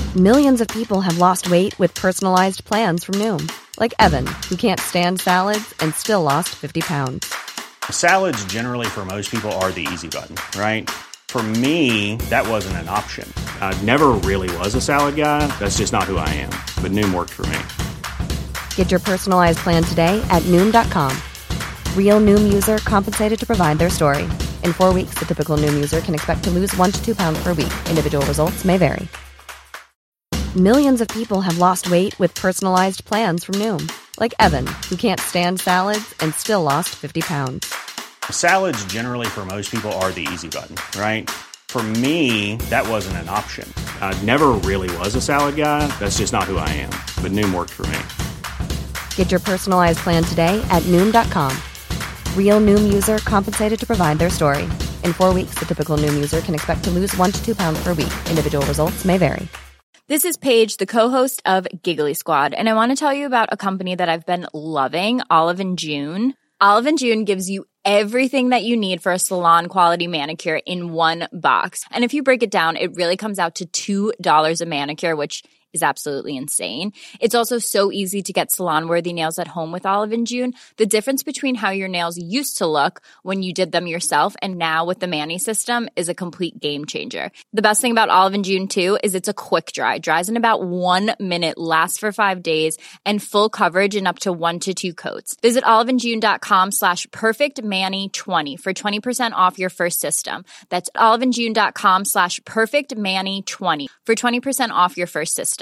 Millions of people have lost weight with personalized plans from Noom. Like Evan, who can't stand salads and still lost 50 pounds. Salads generally for most people are the easy button, right? For me, that wasn't an option. I never really was a salad guy. That's just not who I am. But Noom worked for me. Get your personalized plan today at Noom.com. Real Noom user compensated to provide their story. In 4 weeks, the typical Noom user can expect to lose 1 to 2 pounds per week. Individual results may vary. Millions of people have lost weight with personalized plans from Noom. Like Evan, who can't stand salads and still lost 50 pounds. Salads generally for most people are the easy button, right? For me, that wasn't an option. I never really was a salad guy. That's just not who I am. But Noom worked for me. Get your personalized plan today at Noom.com. Real Noom user compensated to provide their story. In 4 weeks, the typical Noom user can expect to lose 1 to 2 pounds per week. Individual results may vary. This is Paige, the co-host of Giggly Squad, and I want to tell you about a company that I've been loving, Olive & June. Olive & June gives you everything that you need for a salon-quality manicure in one box. And if you break it down, it really comes out to $2 a manicure, which is absolutely insane. It's also so easy to get salon-worthy nails at home with Olive & June. The difference between how your nails used to look when you did them yourself and now with the Mani system is a complete game changer. The best thing about Olive & June, too, is it's a quick dry. Dries in about 1 minute, lasts for 5 days, and full coverage in up to 1 to 2 coats. Visit oliveandjune.com/perfectmani20 for 20% off your first system. That's oliveandjune.com/perfectmani20 for 20% off your first system.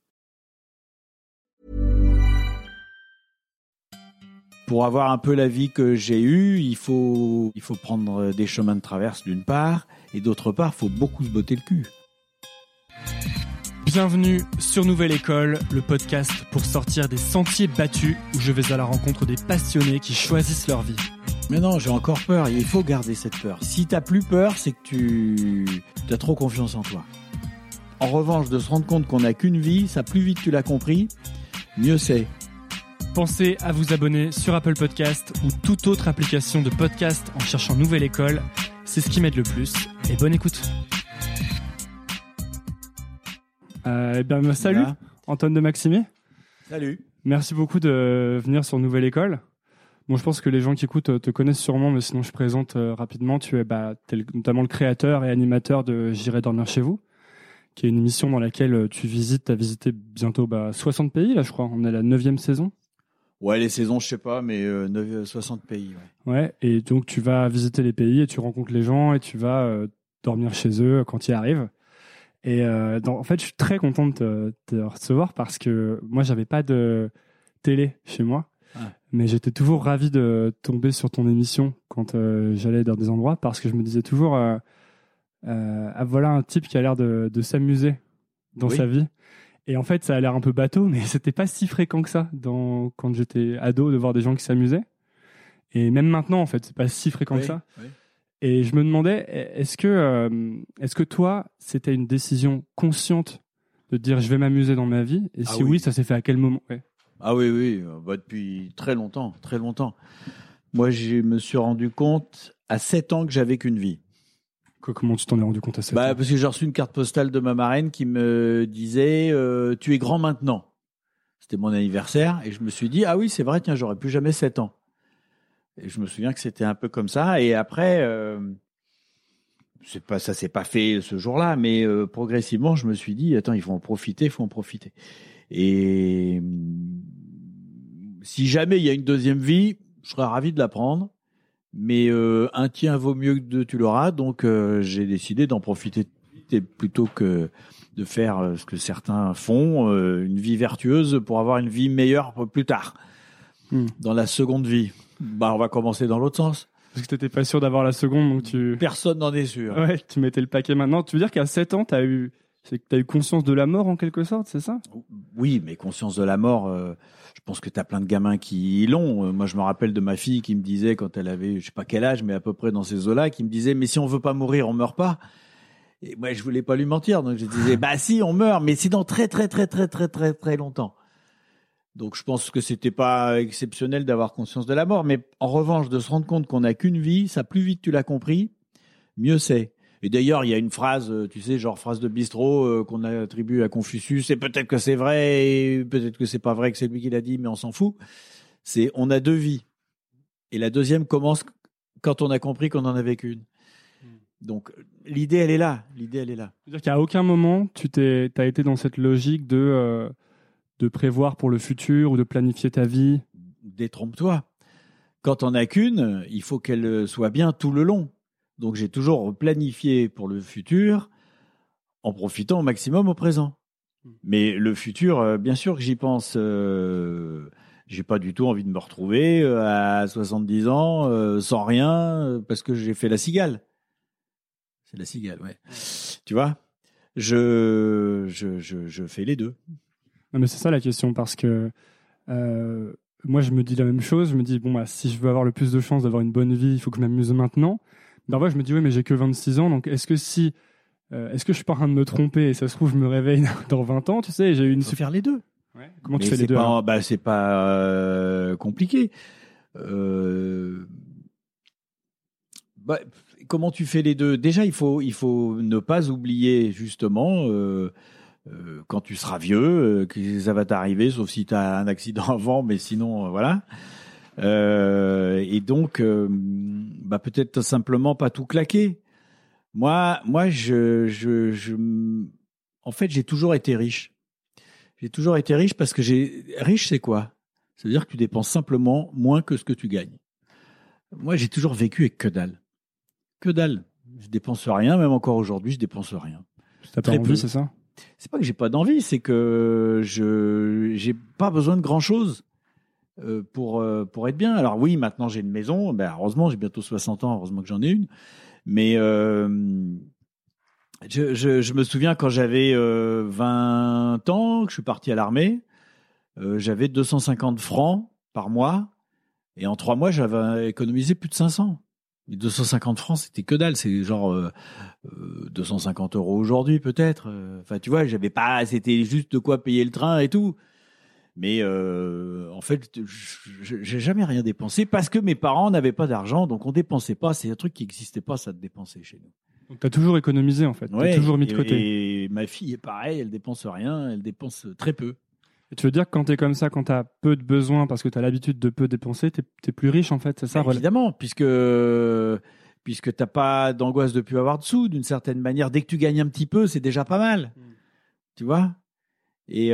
Pour avoir un peu la vie que j'ai eue, il faut prendre des chemins de traverse d'une part, et d'autre part, il faut beaucoup se botter le cul. Bienvenue sur Nouvelle École, le podcast pour sortir des sentiers battus où je vais à la rencontre des passionnés qui choisissent leur vie. Mais non, j'ai encore peur, il faut garder cette peur. Si t'as plus peur, c'est que tu as trop confiance en toi. En revanche, de se rendre compte qu'on n'a qu'une vie, ça plus vite tu l'as compris, mieux c'est. Pensez à vous abonner sur Apple Podcast ou toute autre application de podcast en cherchant Nouvelle École. C'est ce qui m'aide le plus. Et bonne écoute. Salut, voilà. Antoine de Maximi. Salut. Merci beaucoup de venir sur Nouvelle École. Bon, je pense que les gens qui écoutent te connaissent sûrement, mais sinon je présente rapidement. Tu es notamment le créateur et animateur de J'irai dormir chez vous, qui est une émission dans laquelle tu as visité bientôt 60 pays, là je crois. On est à la 9e saison. Ouais, les saisons, je sais pas, mais 60 pays. Ouais, et donc tu vas visiter les pays et tu rencontres les gens et tu vas dormir chez eux quand ils arrivent. Et en fait, je suis très content de te recevoir parce que moi, j'avais pas de télé chez moi, mais j'étais toujours ravi de tomber sur ton émission quand j'allais dans des endroits parce que je me disais toujours, voilà un type qui a l'air de s'amuser dans sa vie. Et en fait, ça a l'air un peu bateau, mais c'était pas si fréquent que ça quand j'étais ado de voir des gens qui s'amusaient. Et même maintenant, en fait, c'est pas si fréquent que ça. Oui. Et je me demandais, est-ce que toi, c'était une décision consciente de dire je vais m'amuser dans ma vie? Et si oui, ça s'est fait à quel moment? Ah oui, depuis très longtemps, très longtemps. Moi, je me suis rendu compte à 7 ans que j'avais qu'une vie. Comment tu t'en es rendu compte à 7 ans? Parce que j'ai reçu une carte postale de ma marraine qui me disait tu es grand maintenant. C'était mon anniversaire et je me suis dit ah oui, c'est vrai, tiens, j'aurai plus jamais 7 ans. Et je me souviens que c'était un peu comme ça. Et après, ça s'est pas fait ce jour-là, mais progressivement, je me suis dit attends, il faut en profiter. Et si jamais il y a une deuxième vie, je serais ravi de la prendre. Mais un tien vaut mieux que deux, tu l'auras. Donc, j'ai décidé d'en profiter plutôt que de faire ce que certains font, une vie vertueuse pour avoir une vie meilleure plus tard, dans la seconde vie. On va commencer dans l'autre sens. Parce que tu n'étais pas sûr d'avoir la seconde, donc Personne n'en est sûr. Ouais, tu mettais le paquet maintenant. Tu veux dire qu'à 7 ans, tu as eu conscience de la mort en quelque sorte, c'est ça? Oui, mais conscience de la mort... Je pense que tu as plein de gamins qui l'ont. Moi, je me rappelle de ma fille qui me disait, quand elle avait, je sais pas quel âge, mais à peu près dans ces eaux-là, qui me disait, mais si on veut pas mourir, on meurt pas. Et moi, je voulais pas lui mentir. Donc, je disais, si, on meurt, mais c'est dans très, très, très, très, très, très, très longtemps. Donc, je pense que c'était pas exceptionnel d'avoir conscience de la mort. Mais en revanche, de se rendre compte qu'on n'a qu'une vie, ça plus vite tu l'as compris, mieux c'est. Et d'ailleurs, il y a une phrase, tu sais, genre phrase de bistrot qu'on attribue à Confucius, et peut-être que c'est vrai, et peut-être que c'est pas vrai, que c'est lui qui l'a dit, mais on s'en fout. C'est on a 2 vies. Et la deuxième commence quand on a compris qu'on en avait qu'une. Donc, l'idée, elle est là. C'est-à-dire qu'à aucun moment, t'as été dans cette logique de prévoir pour le futur ou de planifier ta vie. Détrompe-toi. Quand on n'a qu'une, il faut qu'elle soit bien tout le long. Donc, j'ai toujours planifié pour le futur en profitant au maximum au présent. Mais le futur, bien sûr que j'y pense. J'ai pas du tout envie de me retrouver à 70 ans sans rien parce que j'ai fait la cigale. C'est la cigale, ouais. Tu vois, je fais les deux. Non, mais c'est ça la question, parce que moi, je me dis la même chose. Je me dis, bon, bah, si je veux avoir le plus de chances d'avoir une bonne vie, il faut que je m'amuse maintenant. Parfois, je me dis, oui, mais j'ai que 26 ans, donc est-ce que je suis pas en train de me tromper et ça se trouve, je me réveille dans 20 ans, tu sais, j'ai eu une... Il faut faire les deux. Ouais. Comment Mais tu fais les deux alors ? C'est pas compliqué. Comment tu fais les deux ? Déjà, il faut ne pas oublier justement quand tu seras vieux que ça va t'arriver, sauf si tu as un accident avant, mais sinon voilà. Et donc, peut-être simplement pas tout claquer. Moi, en fait, j'ai toujours été riche. J'ai toujours été riche parce que riche, c'est quoi ? Ça veut dire que tu dépenses simplement moins que ce que tu gagnes. Moi, j'ai toujours vécu avec que dalle. Que dalle. Je dépense rien, même encore aujourd'hui, je dépense rien. T'as pas envie, c'est ça ? C'est pas que j'ai pas d'envie, c'est que j'ai pas besoin de grand chose pour être bien. Alors oui, maintenant j'ai une maison, heureusement, j'ai bientôt 60 ans, heureusement que j'en ai une. Mais je me souviens quand j'avais 20 ans, que je suis parti à l'armée, j'avais 250 francs par mois, et en 3 mois, j'avais économisé plus de 500. Les 250 francs, c'était que dalle, c'est genre 250 € aujourd'hui peut-être. Enfin, tu vois, j'avais pas, c'était juste de quoi payer le train et tout. Mais en fait, j'ai jamais rien dépensé parce que mes parents n'avaient pas d'argent, donc on dépensait pas. C'est un truc qui n'existait pas, ça de dépenser chez nous. Donc t'as toujours économisé en fait, t'as toujours mis de côté. Et ma fille est pareil, elle dépense rien, elle dépense très peu. Et tu veux dire que quand t'es comme ça, quand t'as peu de besoins parce que t'as l'habitude de peu dépenser, t'es plus riche en fait, c'est ça ? Évidemment, puisque t'as pas d'angoisse de plus avoir de sous, d'une certaine manière. Dès que tu gagnes un petit peu, c'est déjà pas mal. Tu vois ? Et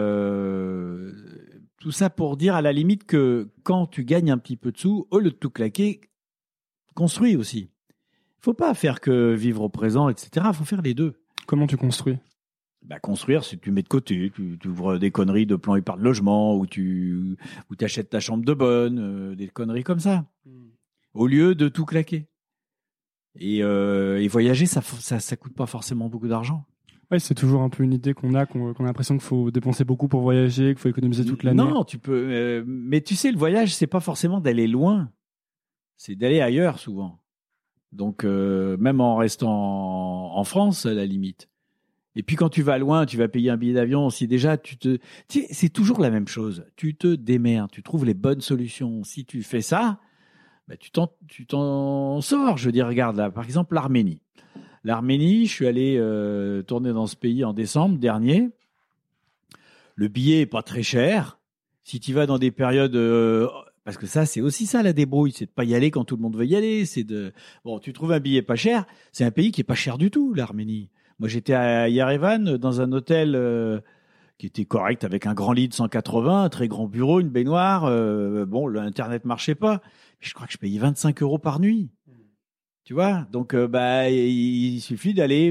tout ça pour dire à la limite que quand tu gagnes un petit peu de sous, au lieu de tout claquer, construis aussi. Il faut pas faire que vivre au présent, etc. Il faut faire les deux. Comment tu construis ? Construire, c'est que tu mets de côté, tu ouvres des conneries de plan épargne logement, ou tu achètes ta chambre de bonne, des conneries comme ça, au lieu de tout claquer. Et voyager, ça coûte pas forcément beaucoup d'argent. Ouais, c'est toujours un peu une idée qu'on a l'impression qu'il faut dépenser beaucoup pour voyager, qu'il faut économiser toute l'année. Non, tu peux, mais tu sais, le voyage, c'est pas forcément d'aller loin, c'est d'aller ailleurs souvent. Donc, même en restant en France, à la limite. Et puis quand tu vas loin, tu vas payer un billet d'avion. Si déjà c'est toujours la même chose. Tu te démerdes, tu trouves les bonnes solutions. Si tu fais ça, tu t'en sors. Je veux dire, regarde là, par exemple l'Arménie. L'Arménie, je suis allé tourner dans ce pays en décembre dernier. Le billet est pas très cher. Si tu vas dans des périodes, parce que ça, c'est aussi ça la débrouille, c'est de pas y aller quand tout le monde veut y aller. Tu trouves un billet pas cher. C'est un pays qui est pas cher du tout, l'Arménie. Moi, j'étais à Yerevan dans un hôtel qui était correct avec un grand lit de 180, un très grand bureau, une baignoire. L'internet marchait pas. Je crois que je payais 25 € par nuit. Tu vois, donc il suffit d'aller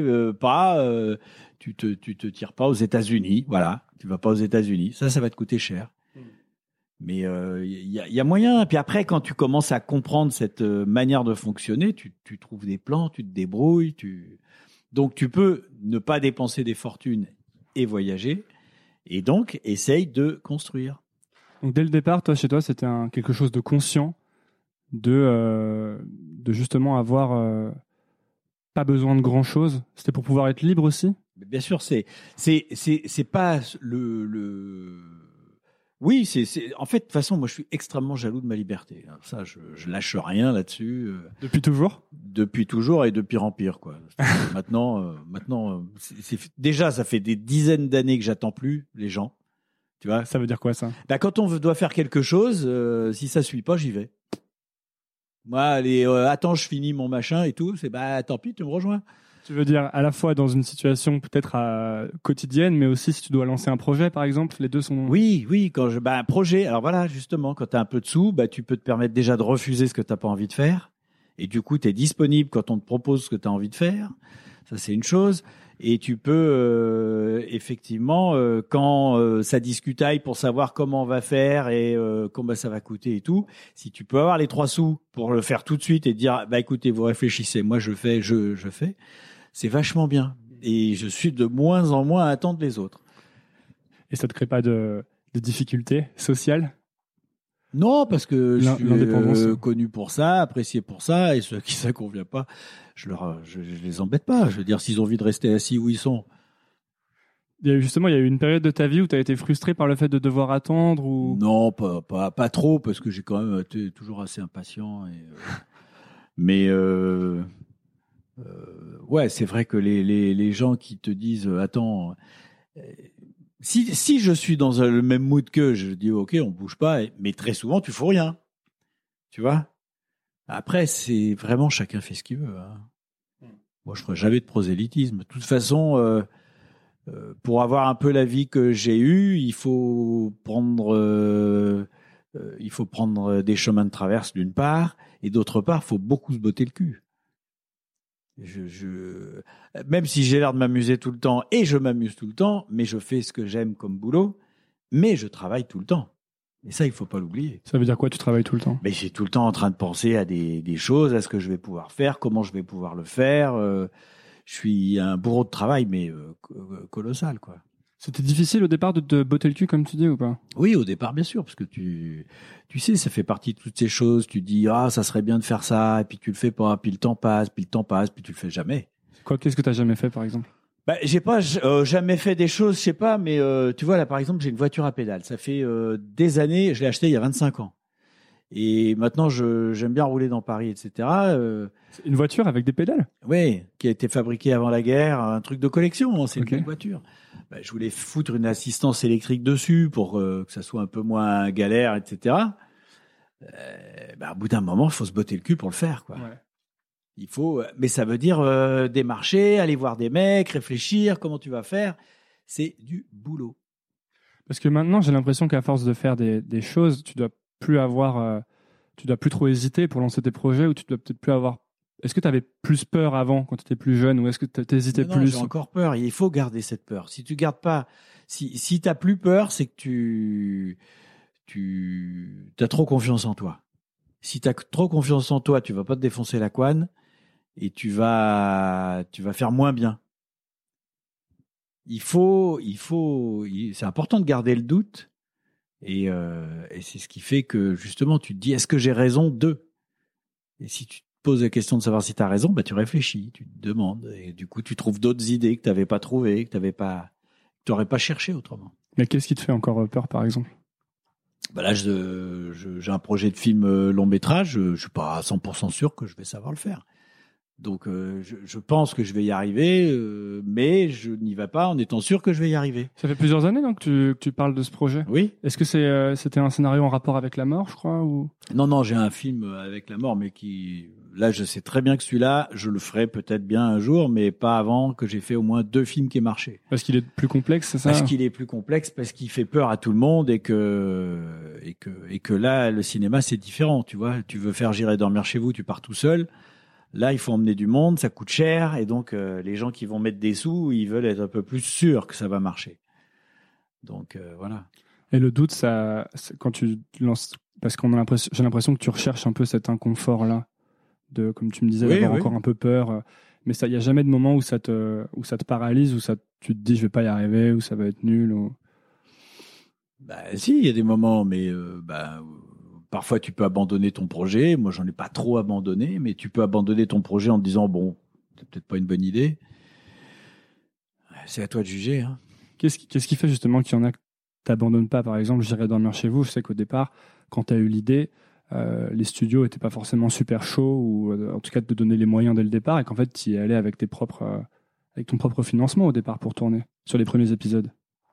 tu te tires pas aux États-Unis, voilà, tu vas pas aux États-Unis, ça va te coûter cher. Mais il y a moyen. Puis après, quand tu commences à comprendre cette manière de fonctionner, tu trouves des plans, tu te débrouilles, donc tu peux ne pas dépenser des fortunes et voyager, et donc essaye de construire. Donc dès le départ, chez toi, c'était quelque chose de conscient de justement avoir pas besoin de grand chose. C'était pour pouvoir être libre aussi. Bien sûr, c'est pas Oui, en fait, de toute façon, moi, je suis extrêmement jaloux de ma liberté. Ça, je lâche rien là-dessus. Depuis toujours? Depuis toujours et de pire en pire, quoi. Maintenant, déjà, ça fait des dizaines d'années que j'attends plus les gens. Tu vois? Ça veut dire quoi, ça? Bah, quand on doit faire quelque chose, si ça suit pas, j'y vais. Moi, allez, attends, je finis mon machin et tout. C'est bah, tant pis, tu me rejoins. Tu veux dire à la fois dans une situation peut-être quotidienne, mais aussi si tu dois lancer un projet, par exemple, les deux sont... Oui, un projet. Alors voilà, justement, quand tu as un peu de sous, bah, tu peux te permettre déjà de refuser ce que tu n'as pas envie de faire. Et du coup, tu es disponible quand on te propose ce que tu as envie de faire. Ça, c'est une chose. Et tu peux, effectivement, quand ça discutaille pour savoir comment on va faire et combien ça va coûter et tout, si tu peux avoir les 3 sous pour le faire tout de suite et dire, bah écoutez, vous réfléchissez, moi je fais, je fais, c'est vachement bien. Et je suis de moins en moins à attendre les autres. Et ça te crée pas de difficultés sociales? Non, parce que je L'indépendance. suis connu pour ça, apprécié pour ça, et ceux qui ça convient pas, je les embête pas. Je veux dire, s'ils ont envie de rester assis où ils sont. Il y a eu une période de ta vie où tu as été frustré par le fait de devoir attendre ou... Non, pas trop, parce que j'ai quand même été toujours assez impatient. Mais ouais, c'est vrai que les gens qui te disent attends, si je suis dans le même mood qu'eux, je dis ok, on bouge pas, mais très souvent tu fous rien, tu vois. Après, c'est vraiment chacun fait ce qu'il veut. Hein. Moi, je ferai jamais de prosélytisme. De toute façon, pour avoir un peu la vie que j'ai eue, il faut prendre des chemins de traverse d'une part, et d'autre part, il faut beaucoup se botter le cul. Même si j'ai l'air de m'amuser tout le temps, et je m'amuse tout le temps, mais je fais ce que j'aime comme boulot, mais je travaille tout le temps. Et ça, il faut pas l'oublier. Ça veut dire quoi, tu travailles tout le temps? Mais j'ai tout le temps en train de penser à des choses, à ce que je vais pouvoir faire, comment je vais pouvoir le faire. Je suis un bourreau de travail, mais colossal, quoi. C'était difficile au départ de te botter le cul, comme tu dis, ou pas? Oui, au départ, bien sûr, parce que tu sais, ça fait partie de toutes ces choses. Tu dis, ah, ça serait bien de faire ça, et puis tu le fais pas, puis le temps passe, puis tu le fais jamais. Qu'est-ce que tu as jamais fait, par exemple? Bah, j'ai pas jamais fait des choses, je sais pas, mais tu vois, là, par exemple, j'ai une voiture à pédales. Ça fait des années, je l'ai achetée il y a 25 ans. Et maintenant, j'aime bien rouler dans Paris, etc. Une voiture avec des pédales? Oui, qui a été fabriquée avant la guerre, un truc de collection, c'est Okay. Une voiture. Bah, je voulais foutre une assistance électrique dessus pour que ça soit un peu moins galère, etc. Bah, au bout d'un moment, il faut se botter le cul pour le faire, quoi. Ouais. Il faut, mais ça veut dire démarcher, aller voir des mecs, réfléchir, comment tu vas faire. C'est du boulot. Parce que maintenant, j'ai l'impression qu'à force de faire des choses, tu dois plus trop hésiter pour lancer tes projets, ou tu dois peut-être plus avoir... Est-ce que tu avais plus peur avant, quand tu étais plus jeune, ou est-ce que tu hésitais Non, plus? j'ai encore peur. Il faut garder cette peur. Si tu gardes pas, si t'as plus peur, c'est que tu as trop confiance en toi. Si tu as trop confiance en toi, tu vas pas te défoncer la couenne et tu vas faire moins bien. C'est important de garder le doute et c'est ce qui fait que justement tu te dis est-ce que j'ai raison de? Et si tu te poses la question de savoir si tu as raison, bah tu réfléchis, tu te demandes et du coup tu trouves d'autres idées que tu n'avais pas trouvées, que tu n'aurais pas cherché autrement. Mais qu'est-ce qui te fait encore peur, par exemple? Bah là, j'ai un projet de film long métrage. Je suis pas à 100% sûr que je vais savoir le faire. Donc, je pense que je vais y arriver, mais je n'y vais pas en étant sûr que je vais y arriver. Ça fait plusieurs années donc que tu parles de ce projet. Oui. Est-ce que c'était un scénario en rapport avec la mort, je crois, ou... Non, j'ai un film avec la mort, mais là, je sais très bien que celui-là, je le ferai peut-être bien un jour, mais pas avant que j'ai fait au moins 2 films qui aient marché. Parce qu'il est plus complexe, c'est ça? Parce qu'il est plus complexe, parce qu'il fait peur à tout le monde et que là, le cinéma, c'est différent, tu vois. Tu veux faire J'irai dormir chez vous, tu pars tout seul. Là, il faut emmener du monde, ça coûte cher, et donc les gens qui vont mettre des sous, ils veulent être un peu plus sûrs que ça va marcher. Donc voilà. Et le doute, quand tu lances, parce j'ai l'impression que tu recherches un peu cet inconfort-là, comme tu me disais, d'avoir encore un peu peur. Mais il n'y a jamais de moment où ça te paralyse, où tu te dis je vais pas y arriver, ou ça va être nul. Ou... Bah si, il y a des moments, mais parfois, tu peux abandonner ton projet. Moi, j'en ai pas trop abandonné, mais tu peux abandonner ton projet en te disant, bon, c'est peut-être pas une bonne idée. C'est à toi de juger. Hein. Qu'est-ce qui fait justement qu'il y en a t'abandonnes pas. Par exemple, J'irai dormir chez vous. Je sais qu'au départ, quand tu as eu l'idée, les studios n'étaient pas forcément super chauds, ou en tout cas de te donner les moyens dès le départ, et qu'en fait, tu y allais avec avec ton propre financement au départ pour tourner sur les premiers épisodes.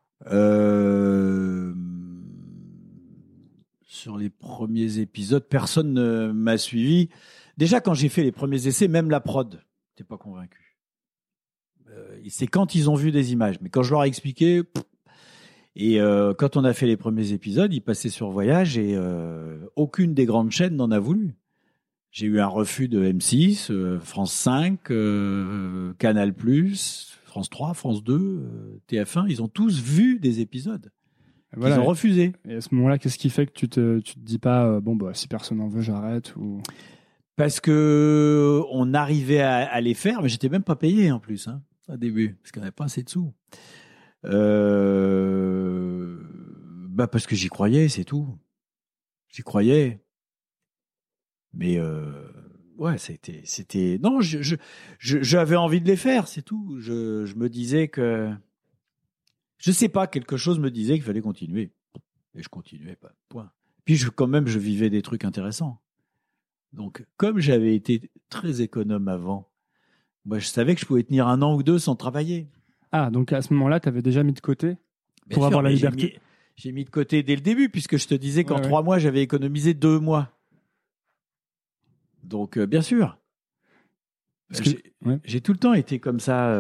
Sur les premiers épisodes, personne ne m'a suivi. Déjà, quand j'ai fait les premiers essais, même la prod n'était pas convaincue. C'est quand ils ont vu des images. Mais quand je leur ai expliqué... Et quand on a fait les premiers épisodes, ils passaient sur Voyage et aucune des grandes chaînes n'en a voulu. J'ai eu un refus de M6, France 5, Canal+, France 3, France 2, TF1. Ils ont tous vu des épisodes. Voilà. Ils ont refusé. Et à ce moment-là, qu'est-ce qui fait que tu te dis pas si personne n'en veut, j'arrête ou... Parce que on arrivait à les faire, mais j'étais même pas payé en plus au début, parce qu'on n'avait pas assez de sous. Parce que j'y croyais, c'est tout. J'y croyais. Mais ouais, c'était. Non, j'avais envie de les faire, c'est tout. Je me disais que, je sais pas, quelque chose me disait qu'il fallait continuer, et je continuais pas. Point. Puis quand même, je vivais des trucs intéressants. Donc, comme j'avais été très économe avant, moi, je savais que je pouvais tenir 1 an ou 2 sans travailler. Ah, donc à ce moment-là, tu avais déjà mis de côté pour avoir la liberté. J'ai mis de côté dès le début, puisque je te disais qu'en 3 mois, j'avais économisé 2 mois. Donc, bien sûr. J'ai tout le temps été comme ça.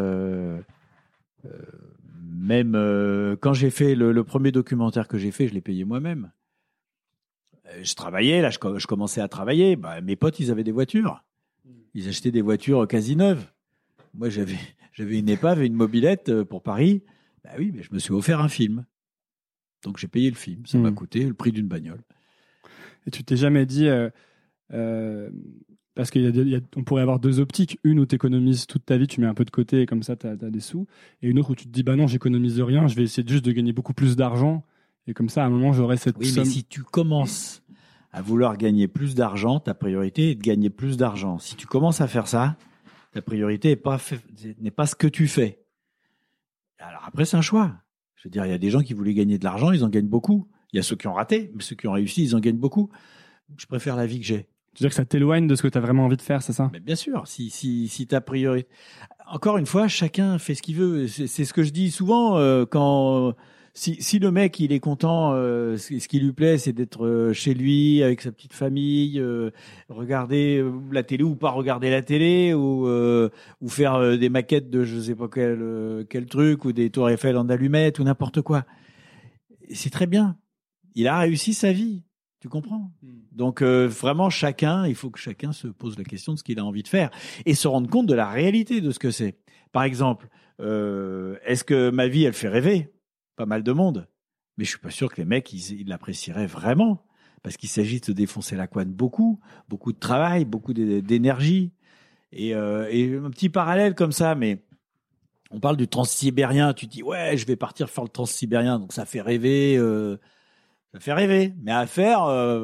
Même quand j'ai fait le premier documentaire que j'ai fait, je l'ai payé moi-même. Je travaillais, là, je commençais à travailler. Mes potes, ils avaient des voitures. Ils achetaient des voitures quasi neuves. Moi, j'avais une épave et une mobilette pour Paris. Oui, mais je me suis offert un film. Donc, j'ai payé le film. Ça m'a coûté le prix d'une bagnole. Et tu t'es jamais dit... parce qu'on pourrait avoir 2 optiques. Une où tu économises toute ta vie, tu mets un peu de côté et comme ça, tu as des sous. Et une autre où tu te dis, non, j'économise rien, je vais essayer juste de gagner beaucoup plus d'argent. Et comme ça, à un moment, j'aurai cette somme. Oui, mais si tu commences à vouloir gagner plus d'argent, ta priorité est de gagner plus d'argent. Si tu commences à faire ça, ta priorité n'est pas ce que tu fais. Alors après, c'est un choix. Je veux dire, il y a des gens qui voulaient gagner de l'argent, ils en gagnent beaucoup. Il y a ceux qui ont raté, mais ceux qui ont réussi, ils en gagnent beaucoup. Je préfère la vie que j'ai. Tu veux dire que ça t'éloigne de ce que tu as vraiment envie de faire, c'est ça ? Mais bien sûr, si ta priorité... Encore une fois, chacun fait ce qu'il veut. C'est ce que je dis souvent quand... Si le mec, il est content, ce qui lui plaît, c'est d'être chez lui, avec sa petite famille, regarder la télé ou pas regarder la télé, ou faire des maquettes de je sais pas quel truc, ou des tours Eiffel en allumettes, ou n'importe quoi. C'est très bien. Il a réussi sa vie. Tu comprends ? Donc vraiment, il faut que chacun se pose la question de ce qu'il a envie de faire et se rende compte de la réalité de ce que c'est. Par exemple, est-ce que ma vie, elle fait rêver ? Pas mal de monde, mais je suis pas sûr que les mecs ils l'apprécieraient vraiment, parce qu'il s'agit de se défoncer la couenne beaucoup de travail, beaucoup d'énergie, et un petit parallèle comme ça, mais on parle du transsibérien, tu dis ouais je vais partir faire le transsibérien, donc ça fait rêver, mais à faire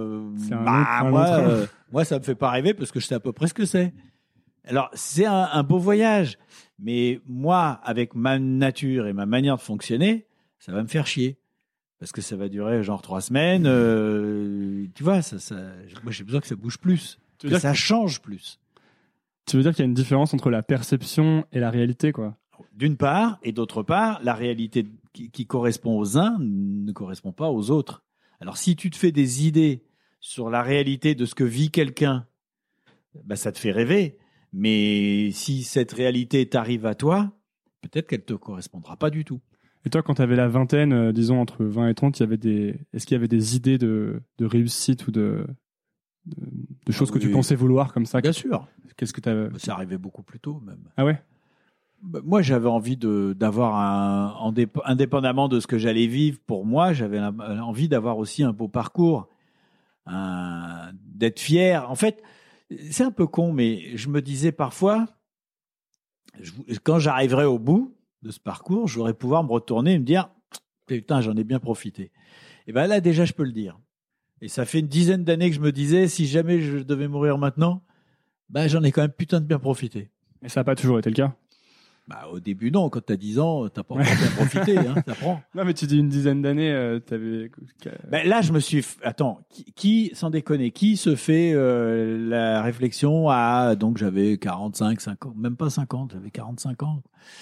moi ça me fait pas rêver parce que je sais à peu près ce que c'est. Alors c'est un beau voyage, mais moi avec ma nature et ma manière de fonctionner, ça va me faire chier parce que ça va durer genre 3 semaines. Tu vois, moi j'ai besoin que ça bouge plus, que ça change plus. Tu veux dire qu'il y a une différence entre la perception et la réalité, quoi ? D'une part, et d'autre part, la réalité qui correspond aux uns ne correspond pas aux autres. Alors si tu te fais des idées sur la réalité de ce que vit quelqu'un, ça te fait rêver. Mais si cette réalité t'arrive à toi, peut-être qu'elle te correspondra pas du tout. Et toi, quand tu avais la vingtaine, disons entre 20 et 30, est-ce qu'il y avait des idées de réussite ou de choses que tu pensais vouloir comme ça ? Bien sûr. Qu'est-ce que t'avais... Ça arrivait beaucoup plus tôt même. Ah ouais ? Moi, j'avais envie d'avoir indépendamment de ce que j'allais vivre pour moi, j'avais envie d'avoir aussi un beau parcours, d'être fier. En fait, c'est un peu con, mais je me disais parfois, quand j'arriverai au bout de ce parcours, j'aurais pouvoir me retourner et me dire putain, j'en ai bien profité. Et là déjà je peux le dire. Et ça fait une 10aine d'années que je me disais si jamais je devais mourir maintenant, j'en ai quand même putain de bien profité. Et ça n'a pas toujours été le cas. Bah, au début, non. Quand t'as 10 ans, t'as pas encore bien profité, hein. T'apprends. Non, mais tu dis une dizaine d'années, t'avais. Ben là, je me suis. Attends, qui, sans déconner, qui se fait la réflexion à. Donc, j'avais 45, 50, même pas 50, j'avais 45 ans.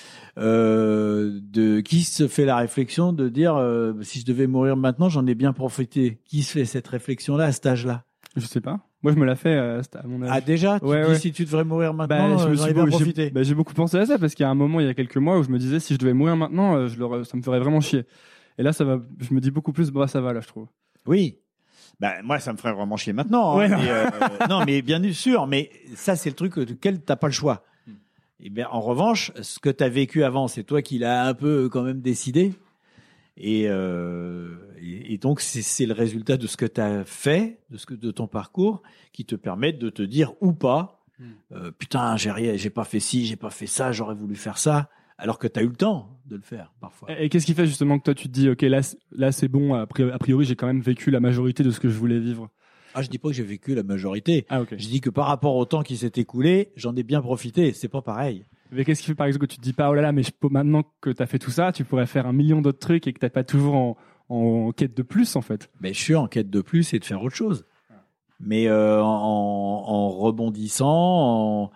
Qui se fait la réflexion de dire si je devais mourir maintenant, j'en ai bien profité. Qui se fait cette réflexion-là à cet âge-là? Je sais pas. Moi, je me la fais à mon âge. Ah, déjà? Tu te dis si tu devrais mourir maintenant, j'en ai bien profité. J'ai beaucoup pensé à ça parce qu'il y a un moment, il y a quelques mois, où je me disais si je devais mourir maintenant, ça me ferait vraiment chier. Et là, je me dis beaucoup plus, bah, ça va, là, je trouve. Oui. Ben, moi, ça me ferait vraiment chier maintenant. Hein. Ouais, non, mais bien sûr. Mais ça, c'est le truc duquel t'as pas le choix. Et bien, en revanche, ce que t'as vécu avant, c'est toi qui l'as un peu quand même décidé. Et donc, c'est le résultat de ce que t'as fait, de ton parcours, qui te permet de te dire ou pas, putain, j'ai pas fait ci, j'ai pas fait ça, j'aurais voulu faire ça. Alors que tu as eu le temps de le faire, parfois. Et qu'est-ce qui fait justement que toi, tu te dis, OK, là c'est bon, a priori, j'ai quand même vécu la majorité de ce que je voulais vivre? Ah, je dis pas que j'ai vécu la majorité. Ah, OK. Je dis que par rapport au temps qui s'est écoulé, j'en ai bien profité. C'est pas pareil. Mais qu'est-ce qui fait, par exemple, que tu te dis pas, oh là là, mais maintenant que tu as fait tout ça, tu pourrais faire 1 million d'autres trucs et que tu n'es pas toujours en quête de plus, en fait? Mais je suis en quête de plus et de faire autre chose. Mais en rebondissant,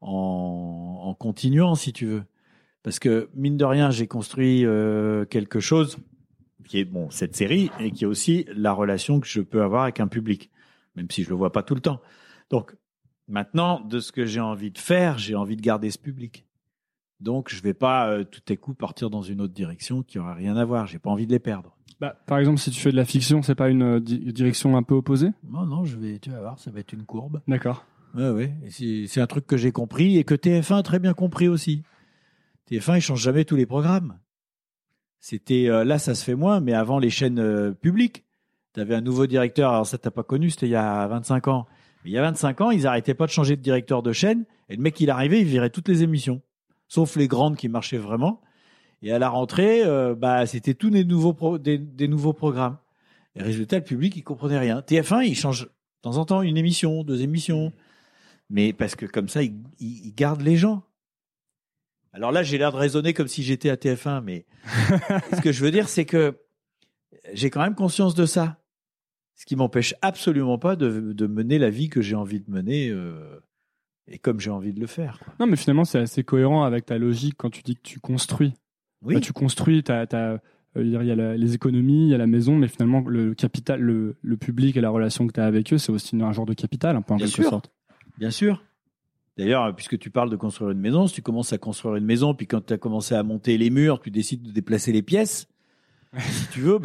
en continuant, si tu veux. Parce que, mine de rien, j'ai construit quelque chose qui est cette série et qui est aussi la relation que je peux avoir avec un public, même si je le vois pas tout le temps. Donc, maintenant, de ce que j'ai envie de faire, j'ai envie de garder ce public. Donc, je vais pas tout à coup partir dans une autre direction qui aura rien à voir. J'ai pas envie de les perdre. Bah, par exemple, si tu fais de la fiction, c'est pas une direction un peu opposée? Non, tu vas voir, ça va être une courbe. D'accord. Ouais. Et c'est un truc que j'ai compris et que TF1 a très bien compris aussi. TF1, ils changent jamais tous les programmes. C'était là, ça se fait moins, mais avant les chaînes publiques, tu avais un nouveau directeur. Alors ça, t'as pas connu, c'était il y a 25 ans. Mais il y a 25 ans, ils arrêtaient pas de changer de directeur de chaîne. Et le mec, il arrivait, il virait toutes les émissions, sauf les grandes qui marchaient vraiment. Et à la rentrée, c'était tous des nouveaux programmes. Et résultat, le public, il comprenait rien. TF1, il change de temps en temps une émission, 2 émissions, mais parce que comme ça, il garde les gens. Alors là, j'ai l'air de raisonner comme si j'étais à TF1, mais ce que je veux dire, c'est que j'ai quand même conscience de ça. Ce qui m'empêche absolument pas de mener la vie que j'ai envie de mener et comme j'ai envie de le faire. Quoi. Non, mais finalement, c'est assez cohérent avec ta logique quand tu dis que tu construis. Oui. Bah, tu construis, il y a les économies, il y a la maison, mais finalement, le capital, le public et la relation que tu as avec eux, c'est aussi un genre de capital, un peu en quelque sorte. Bien sûr. D'ailleurs, puisque tu parles de construire une maison, si tu commences à construire une maison, puis quand tu as commencé à monter les murs, tu décides de déplacer les pièces, si tu veux,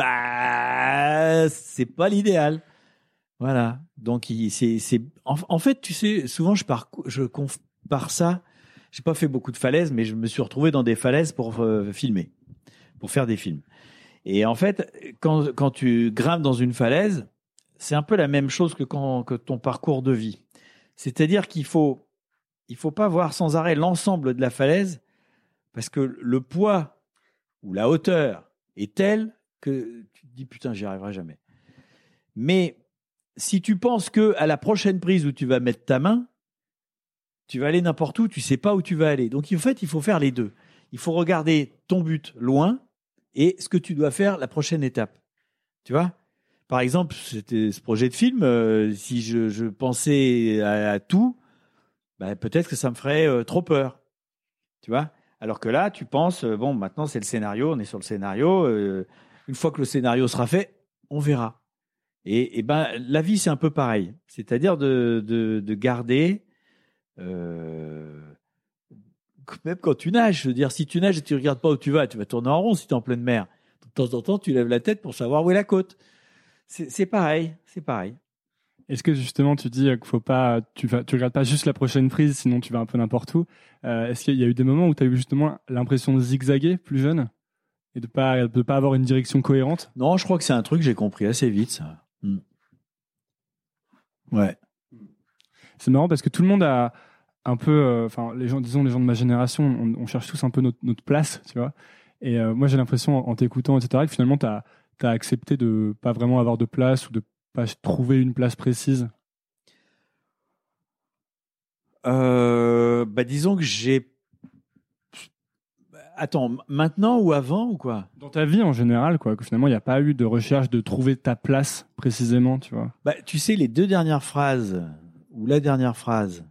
c'est pas l'idéal. Voilà. Donc, en fait, tu sais, souvent, je compare ça. J'ai pas fait beaucoup de falaises, mais je me suis retrouvé dans des falaises pour filmer, pour faire des films. Et en fait, quand tu grimpes dans une falaise, c'est un peu la même chose que ton parcours de vie. C'est-à-dire qu'il faut pas voir sans arrêt l'ensemble de la falaise parce que le poids ou la hauteur est tel que tu te dis putain, j'y arriverai jamais. Mais si tu penses que à la prochaine prise où tu vas mettre ta main, tu vas aller n'importe où, tu sais pas où tu vas aller. Donc en fait, il faut faire les deux. Il faut regarder ton but loin et ce que tu dois faire la prochaine étape. Tu vois ? Par exemple, c'était ce projet de film, si je pensais à tout, peut-être que ça me ferait trop peur. Tu vois ? Alors que là, tu penses, maintenant c'est le scénario, on est sur le scénario. Une fois que le scénario sera fait, on verra. Et la vie, c'est un peu pareil. C'est-à-dire de garder, même quand tu nages, je veux dire, si tu nages et tu ne regardes pas où tu vas tourner en rond si tu es en pleine mer. De temps en temps, tu lèves la tête pour savoir où est la côte. C'est pareil, c'est pareil. Est-ce que justement tu dis qu'il faut pas, tu regardes pas juste la prochaine prise, sinon tu vas un peu n'importe où. Est-ce qu'il y a eu des moments où tu as eu justement l'impression de zigzaguer plus jeune et de pas avoir une direction cohérente? Non, je crois que c'est un truc que j'ai compris assez vite, ça. Ouais. C'est marrant parce que tout le monde a un peu, les gens de ma génération, on cherche tous un peu notre place, tu vois. Et moi j'ai l'impression en t'écoutant, etc., que finalement t'as accepté de pas vraiment avoir de place ou de pas trouver une place précise. Disons que Attends, maintenant ou avant ou quoi? Dans ta vie en général, quoi, que finalement il n'y a pas eu de recherche de trouver ta place précisément, tu vois. Bah, tu sais, les deux dernières phrases ou la dernière phrase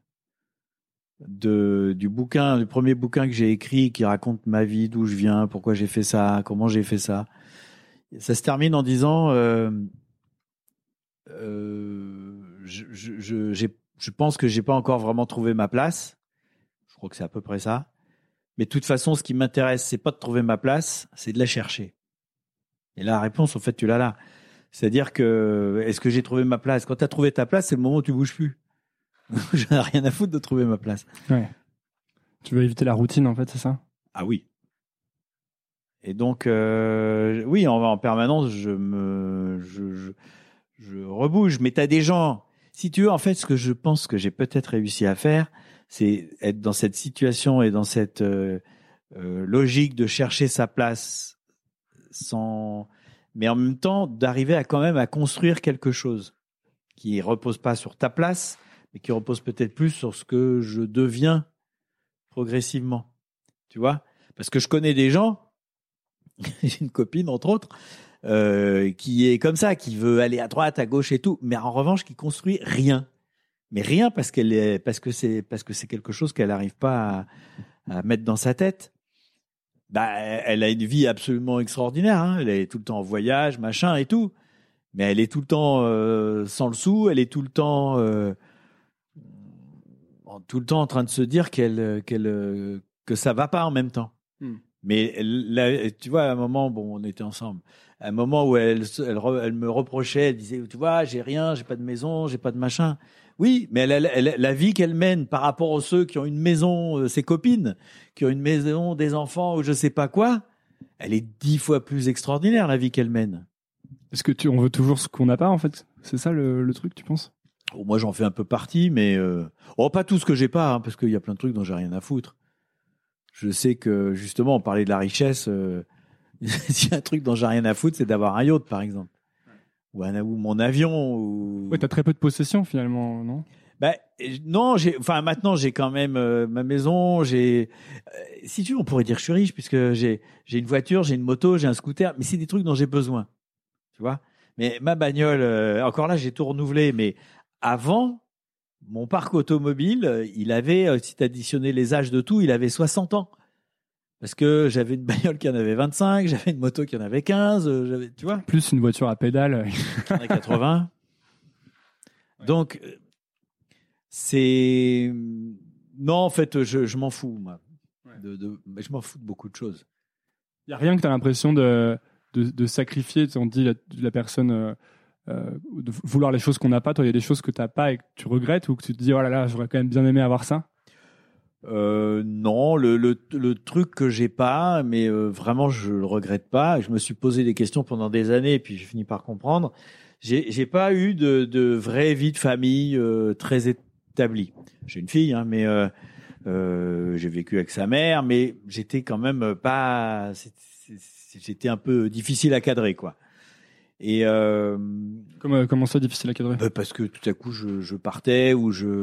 du premier bouquin que j'ai écrit qui raconte ma vie, d'où je viens, pourquoi j'ai fait ça, comment j'ai fait ça. Ça se termine en disant je pense que j'ai pas encore vraiment trouvé ma place. Je crois que c'est à peu près ça. Mais de toute façon, ce qui m'intéresse, c'est pas de trouver ma place, c'est de la chercher. Et la réponse, en fait, tu l'as là. C'est-à-dire que, est-ce que j'ai trouvé ma place? Quand tu as trouvé ta place, c'est le moment où tu bouges plus. J'en ai rien à foutre de trouver ma place. Ouais. Tu veux éviter la routine, en fait, c'est ça? Ah oui. Et donc, oui, en permanence, je rebouge. Mais tu as des gens, si tu veux, en fait, ce que je pense que j'ai peut-être réussi à faire, c'est être dans cette situation et dans cette logique de chercher sa place mais en même temps d'arriver à quand même à construire quelque chose qui repose pas sur ta place, mais qui repose peut-être plus sur ce que je deviens progressivement. Tu vois? Parce que je connais des gens, j'ai une copine entre autres, qui est comme ça, qui veut aller à droite, à gauche et tout, mais en revanche qui construit rien. Mais rien parce que c'est quelque chose qu'elle n'arrive pas à mettre dans sa tête. Bah, elle a une vie absolument extraordinaire, hein. Elle est tout le temps en voyage, machin et tout. Mais elle est tout le temps sans le sou. Elle est tout le temps en train de se dire que ça va pas en même temps. Mais là, tu vois, à un moment, bon, on était ensemble. À un moment où elle me reprochait, elle disait, tu vois, j'ai rien, j'ai pas de maison, j'ai pas de machin. Oui, mais la vie qu'elle mène par rapport à ceux qui ont une maison, ses copines, qui ont une maison, des enfants ou je sais pas quoi, elle est 10 fois plus extraordinaire, la vie qu'elle mène. Est-ce que on veut toujours ce qu'on n'a pas, en fait? C'est ça le truc, tu penses? Oh, moi, j'en fais un peu partie, mais pas tout ce que j'ai pas, hein, parce qu'il y a plein de trucs dont j'ai rien à foutre. Je sais que, justement, on parlait de la richesse. S'il y a un truc dont j'ai rien à foutre, c'est d'avoir un yacht, par exemple. Ou mon avion. Ouais, t'as très peu de possessions, finalement, non? Ben, non, maintenant, j'ai quand même ma maison. Si tu veux, on pourrait dire que je suis riche, puisque j'ai une voiture, j'ai une moto, j'ai un scooter, mais c'est des trucs dont j'ai besoin. Tu vois? Mais ma bagnole, encore là, j'ai tout renouvelé, mais avant, mon parc automobile, il avait, si tu additionnais les âges de tout, il avait 60 ans. Parce que j'avais une bagnole qui en avait 25, j'avais une moto qui en avait 15, tu vois. Plus une voiture à pédale. Qui en a 80. Donc, c'est... Non, en fait, je m'en fous, moi. Je m'en fous de beaucoup de choses. Il n'y a rien que tu as l'impression de sacrifier, on dit la personne... de vouloir les choses qu'on n'a pas. Toi, il y a des choses que tu n'as pas et que tu regrettes ou que tu te dis, oh là là, j'aurais quand même bien aimé avoir ça? Non, le truc que j'ai pas, mais vraiment je le regrette pas. Je me suis posé des questions pendant des années et puis j'ai fini par comprendre. J'ai pas eu de vraie vie de famille très établie. J'ai une fille, hein, mais j'ai vécu avec sa mère, mais j'étais quand même pas. J'étais un peu difficile à cadrer, quoi. Et comment ça, difficile à cadrer? Parce que tout à coup je partais ou je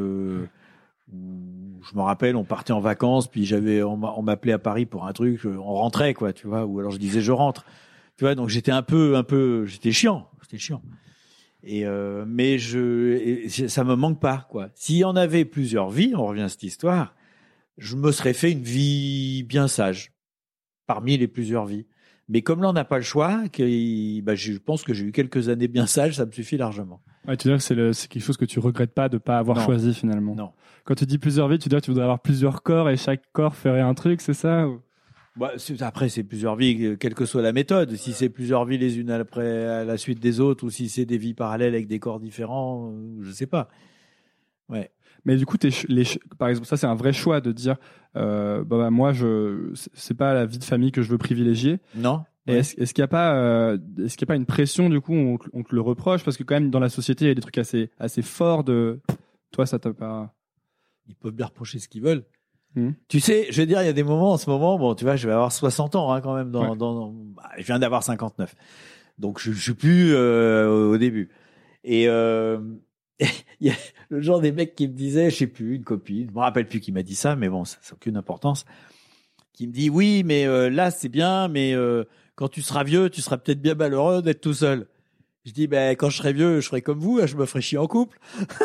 me rappelle, on partait en vacances, puis on m'appelait à Paris pour un truc, on rentrait, quoi, tu vois, ou alors je disais je rentre, tu vois, donc j'étais un peu, j'étais chiant. Et mais ça me manque pas, quoi. S'il y en avait plusieurs vies, on revient à cette histoire, je me serais fait une vie bien sage parmi les plusieurs vies. Mais comme là on n'a pas le choix, je pense que j'ai eu quelques années bien sages, ça me suffit largement. Ouais, tu veux dire que c'est quelque chose que tu regrettes pas de pas avoir choisi finalement. Non. Quand tu dis plusieurs vies, tu veux dire que tu voudrais avoir plusieurs corps et chaque corps ferait un truc, c'est ça? Après, c'est plusieurs vies, quelle que soit la méthode. Si c'est plusieurs vies les unes après à la suite des autres, ou si c'est des vies parallèles avec des corps différents, je sais pas. Ouais. Mais du coup, par exemple, ça c'est un vrai choix de dire, moi, c'est pas la vie de famille que je veux privilégier. Non. Et est-ce qu'il y a pas, une pression du coup, on te le reproche parce que quand même dans la société il y a des trucs assez forts de, toi ça t'a pas. Ils peuvent bien reprocher ce qu'ils veulent. Tu sais, je veux dire, il y a des moments en ce moment, bon, tu vois, je vais avoir 60 ans hein, quand même. Je viens d'avoir 59, donc je suis plus au début. Et il y a le genre des mecs qui me disaient, je sais plus, une copine, je me rappelle plus qui m'a dit ça, mais bon, ça n'a aucune importance, qui me dit oui, mais là c'est bien, mais quand tu seras vieux, tu seras peut-être bien malheureux d'être tout seul. Je dis quand je serai vieux, je serai comme vous, je me ferai chier en couple.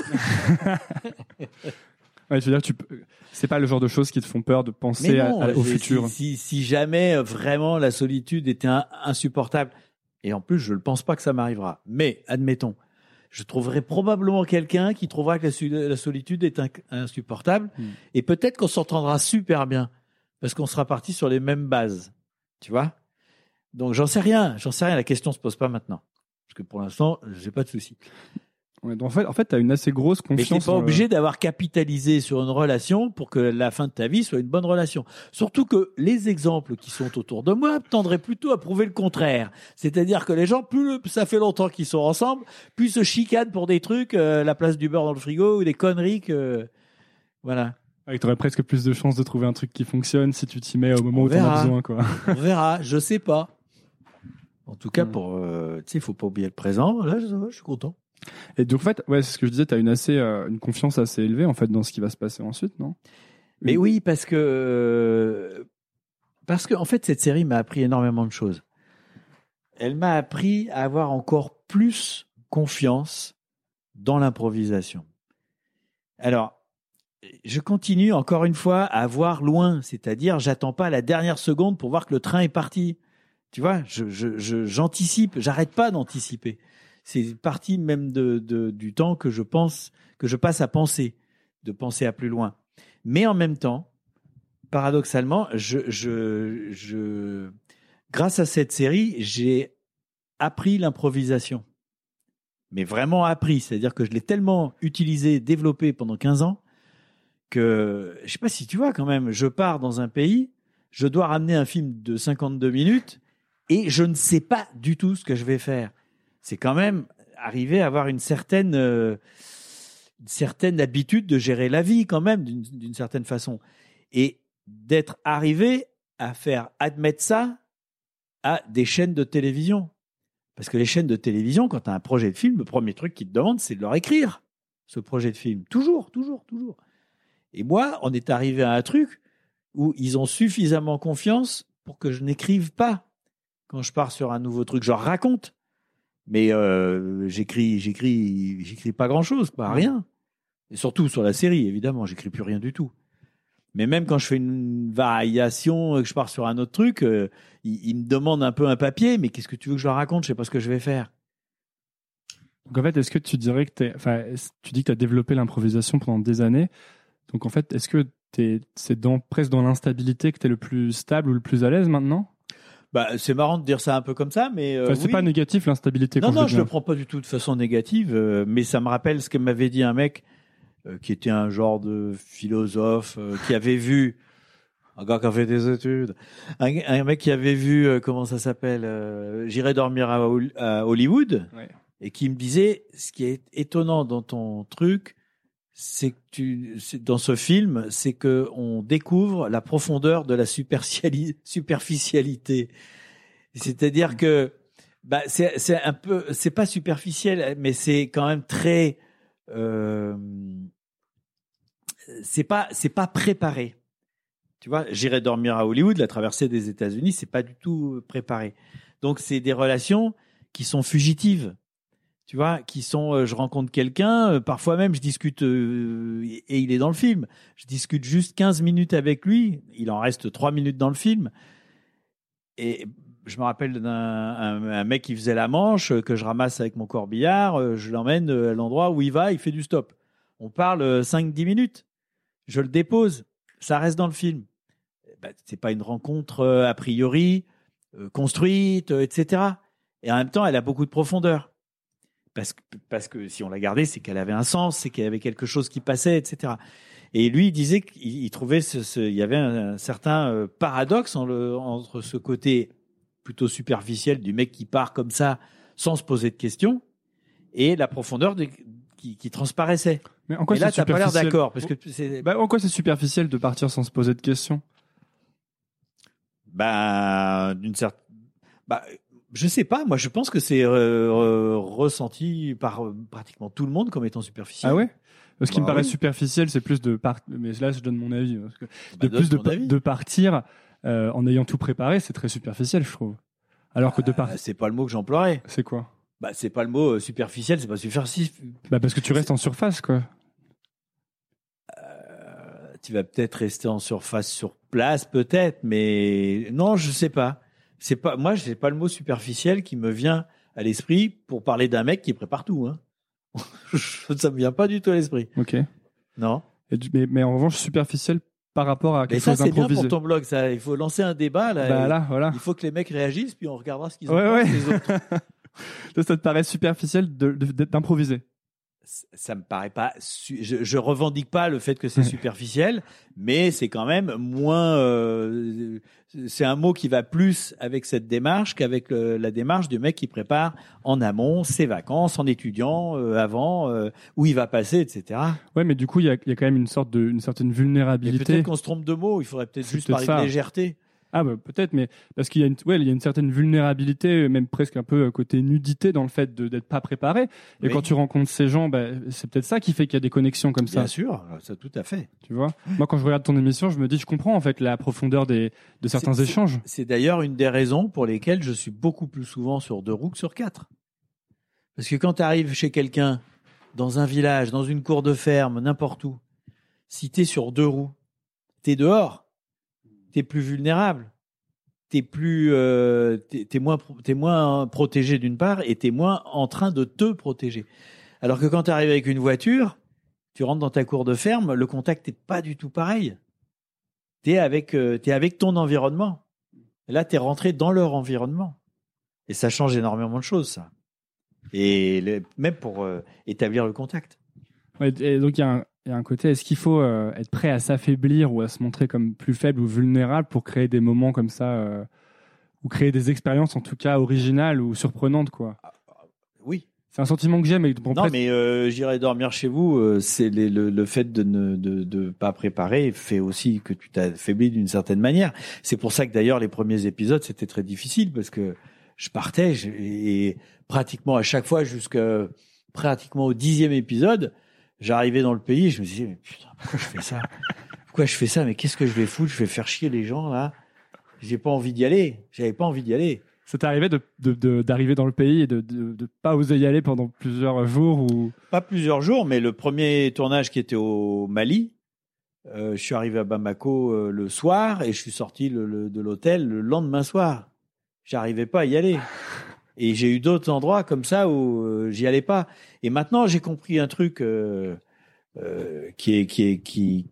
Ouais, je veux dire, c'est pas le genre de choses qui te font peur de penser au futur. Si jamais vraiment la solitude était insupportable, et en plus je ne pense pas que ça m'arrivera, mais admettons, je trouverai probablement quelqu'un qui trouvera que la solitude est insupportable, et peut-être qu'on s'entendra super bien, parce qu'on sera parti sur les mêmes bases, tu vois. Donc j'en sais rien, la question se pose pas maintenant, parce que pour l'instant, j'ai pas de souci. Ouais, donc en fait, tu as une assez grosse confiance. Mais tu n'es pas obligé d'avoir capitalisé sur une relation pour que la fin de ta vie soit une bonne relation. Surtout que les exemples qui sont autour de moi tendraient plutôt à prouver le contraire. C'est-à-dire que les gens, plus ça fait longtemps qu'ils sont ensemble, plus se chicanent pour des trucs, la place du beurre dans le frigo ou des conneries que... Voilà. Tu aurais presque plus de chances de trouver un truc qui fonctionne si tu t'y mets au moment où tu en as besoin, quoi. On verra, je sais pas. En tout cas, il faut pas oublier le présent. Là, je suis content. Et donc, en fait, ouais, c'est ce que je disais, tu as une confiance assez élevée en fait, dans ce qui va se passer ensuite, non? Mais oui, parce que en fait, cette série m'a appris énormément de choses. Elle m'a appris à avoir encore plus confiance dans l'improvisation. Alors, je continue encore une fois à voir loin, c'est-à-dire j'attends pas la dernière seconde pour voir que le train est parti. Tu vois, j'anticipe, j'arrête pas d'anticiper. C'est partie même du temps que je passe à penser, de penser à plus loin. Mais en même temps, paradoxalement, grâce à cette série, j'ai appris l'improvisation. Mais vraiment appris, c'est-à-dire que je l'ai tellement utilisé, développé pendant 15 ans que, je sais pas si tu vois quand même, je pars dans un pays, je dois ramener un film de 52 minutes et je ne sais pas du tout ce que je vais faire. C'est quand même arriver à avoir une certaine habitude de gérer la vie quand même, d'une certaine façon. Et d'être arrivé à faire admettre ça à des chaînes de télévision. Parce que les chaînes de télévision, quand tu as un projet de film, le premier truc qu'ils te demandent, c'est de leur écrire ce projet de film. Toujours. Et moi, on est arrivé à un truc où ils ont suffisamment confiance pour que je n'écrive pas quand je pars sur un nouveau truc. Je leur raconte. Mais j'écris pas grand-chose, pas rien. Et surtout sur la série, évidemment, j'écris plus rien du tout. Mais même quand je fais une variation, que je pars sur un autre truc, ils me demandent un peu un papier, mais qu'est-ce que tu veux que je leur raconte? Je sais pas ce que je vais faire. Donc en fait, est-ce que tu dirais que tu dis que tu as développé l'improvisation pendant des années. Donc en fait, est-ce que c'est presque dans l'instabilité que tu es le plus stable ou le plus à l'aise maintenant? C'est marrant de dire ça un peu comme ça, mais c'est pas négatif l'instabilité. Non, je le prends pas du tout de façon négative, mais ça me rappelle ce que m'avait dit un mec qui était un genre de philosophe qui avait vu un gars qui a fait des études, un mec qui avait vu comment ça s'appelle, J'irai dormir à Hollywood, ouais. Et qui me disait ce qui est étonnant dans ton truc, c'est que dans ce film, c'est que on découvre la profondeur de la superficialité. C'est-à-dire que c'est un peu, c'est pas superficiel, mais c'est quand même très, c'est pas préparé. Tu vois, J'irai dormir à Hollywood, la traversée des États-Unis, c'est pas du tout préparé. Donc c'est des relations qui sont fugitives. Tu vois, qui sont, je rencontre quelqu'un, parfois même je discute, et il est dans le film, je discute juste 15 minutes avec lui, il en reste 3 minutes dans le film, et je me rappelle d'un mec qui faisait la Manche, que je ramasse avec mon corbillard, je l'emmène à l'endroit où il va, il fait du stop. On parle 5-10 minutes, je le dépose, ça reste dans le film. C'est pas une rencontre a priori, construite, etc. Et en même temps, elle a beaucoup de profondeur. Parce que si on l'a gardée, c'est qu'elle avait un sens, c'est qu'il y avait quelque chose qui passait, etc. Et lui, il disait qu'il trouvait il y avait un certain paradoxe entre ce côté plutôt superficiel du mec qui part comme ça sans se poser de questions et la profondeur qui transparaissait. Mais en quoi et là, t'as pas l'air d'accord, parce que en quoi c'est superficiel de partir sans se poser de questions? D'une certaine. Je sais pas, moi je pense que c'est ressenti par pratiquement tout le monde comme étant superficiel. Ah ouais? Ce qui me paraît superficiel, c'est plus mais là je donne mon avis, parce que de partir en ayant tout préparé, c'est très superficiel, je trouve. Alors que de part, C'est pas le mot que j'emploierais. c'est quoi? Bah, c'est pas le mot superficiel, c'est pas superficiel. Bah parce que tu restes en surface, quoi. Tu vas peut-être rester en surface sur place, peut-être, mais non, je sais pas. C'est pas, moi, c'est pas le mot superficiel qui me vient à l'esprit pour parler d'un mec qui prépare tout, hein. Ça me vient pas du tout à l'esprit. Ok. Non. Mais en revanche, superficiel par rapport à Mais quelque ça, chose c'est bien d'improvisé. pour ton blog, ça. Il faut lancer un débat, là. Bah là, voilà. Il faut que les mecs réagissent, puis on regardera ce qu'ils en Ouais, pensent, ouais. les autres. Ça te paraît superficiel d'improviser. Ça me paraît pas. Je revendique pas le fait que c'est superficiel, mais c'est quand même moins. C'est un mot qui va plus avec cette démarche qu'avec la démarche du mec qui prépare en amont ses vacances, en étudiant avant où il va passer, etc. Ouais, mais du coup, il y a quand même une certaine Mais vulnérabilité. peut-être qu'on se trompe de mots. Il faudrait peut-être C'est juste peut-être parler ça. de légèreté. Ah bah peut-être, mais parce qu'il y a une certaine vulnérabilité, même presque un peu côté nudité dans le fait d'être pas préparé. Et Oui. quand tu rencontres ces gens, c'est peut-être ça qui fait qu'il y a des connexions comme ça. Bien sûr, ça tout à fait. Tu vois. Moi, quand je regarde ton émission, je me dis, je comprends en fait la profondeur de certains échanges. C'est d'ailleurs une des raisons pour lesquelles je suis beaucoup plus souvent sur 2 roues que sur 4. Parce que quand tu arrives chez quelqu'un, dans un village, dans une cour de ferme, n'importe où, si tu es sur 2 roues, tu es dehors, tu es plus vulnérable, t'es moins protégé d'une part et tu es moins en train de te protéger. Alors que quand tu arrives avec une voiture, tu rentres dans ta cour de ferme, le contact n'est pas du tout pareil. T'es avec ton environnement. Et là, t'es rentré dans leur environnement. Et ça change énormément de choses, ça. Et même pour établir le contact. Ouais, et donc il y a un côté, est-ce qu'il faut être prêt à s'affaiblir ou à se montrer comme plus faible ou vulnérable pour créer des moments comme ça, ou créer des expériences en tout cas originales ou surprenantes, quoi. Oui. C'est un sentiment que j'ai, mais bon, Non, mais j'irai dormir chez vous. C'est le fait de pas préparer fait aussi que tu t'affaiblis d'une certaine manière. C'est pour ça que d'ailleurs les premiers épisodes c'était très difficile parce que je partais et pratiquement à chaque fois jusqu'à pratiquement au 10e épisode, j'arrivais dans le pays et je me disais mais putain pourquoi je fais ça ? Pourquoi je fais ça ? Mais qu'est-ce que je vais foutre ? Je vais faire chier les gens là. J'ai pas envie d'y aller. J'avais pas envie d'y aller. ça t'est arrivé d'arriver dans le pays et de pas oser y aller pendant plusieurs jours ou... Pas plusieurs jours, mais le premier tournage qui était au Mali, je suis arrivé à Bamako le soir et je suis sorti de l'hôtel le lendemain soir. J'arrivais pas à y aller. Et j'ai eu d'autres endroits comme ça où j'y allais pas. Et maintenant, j'ai compris un truc qui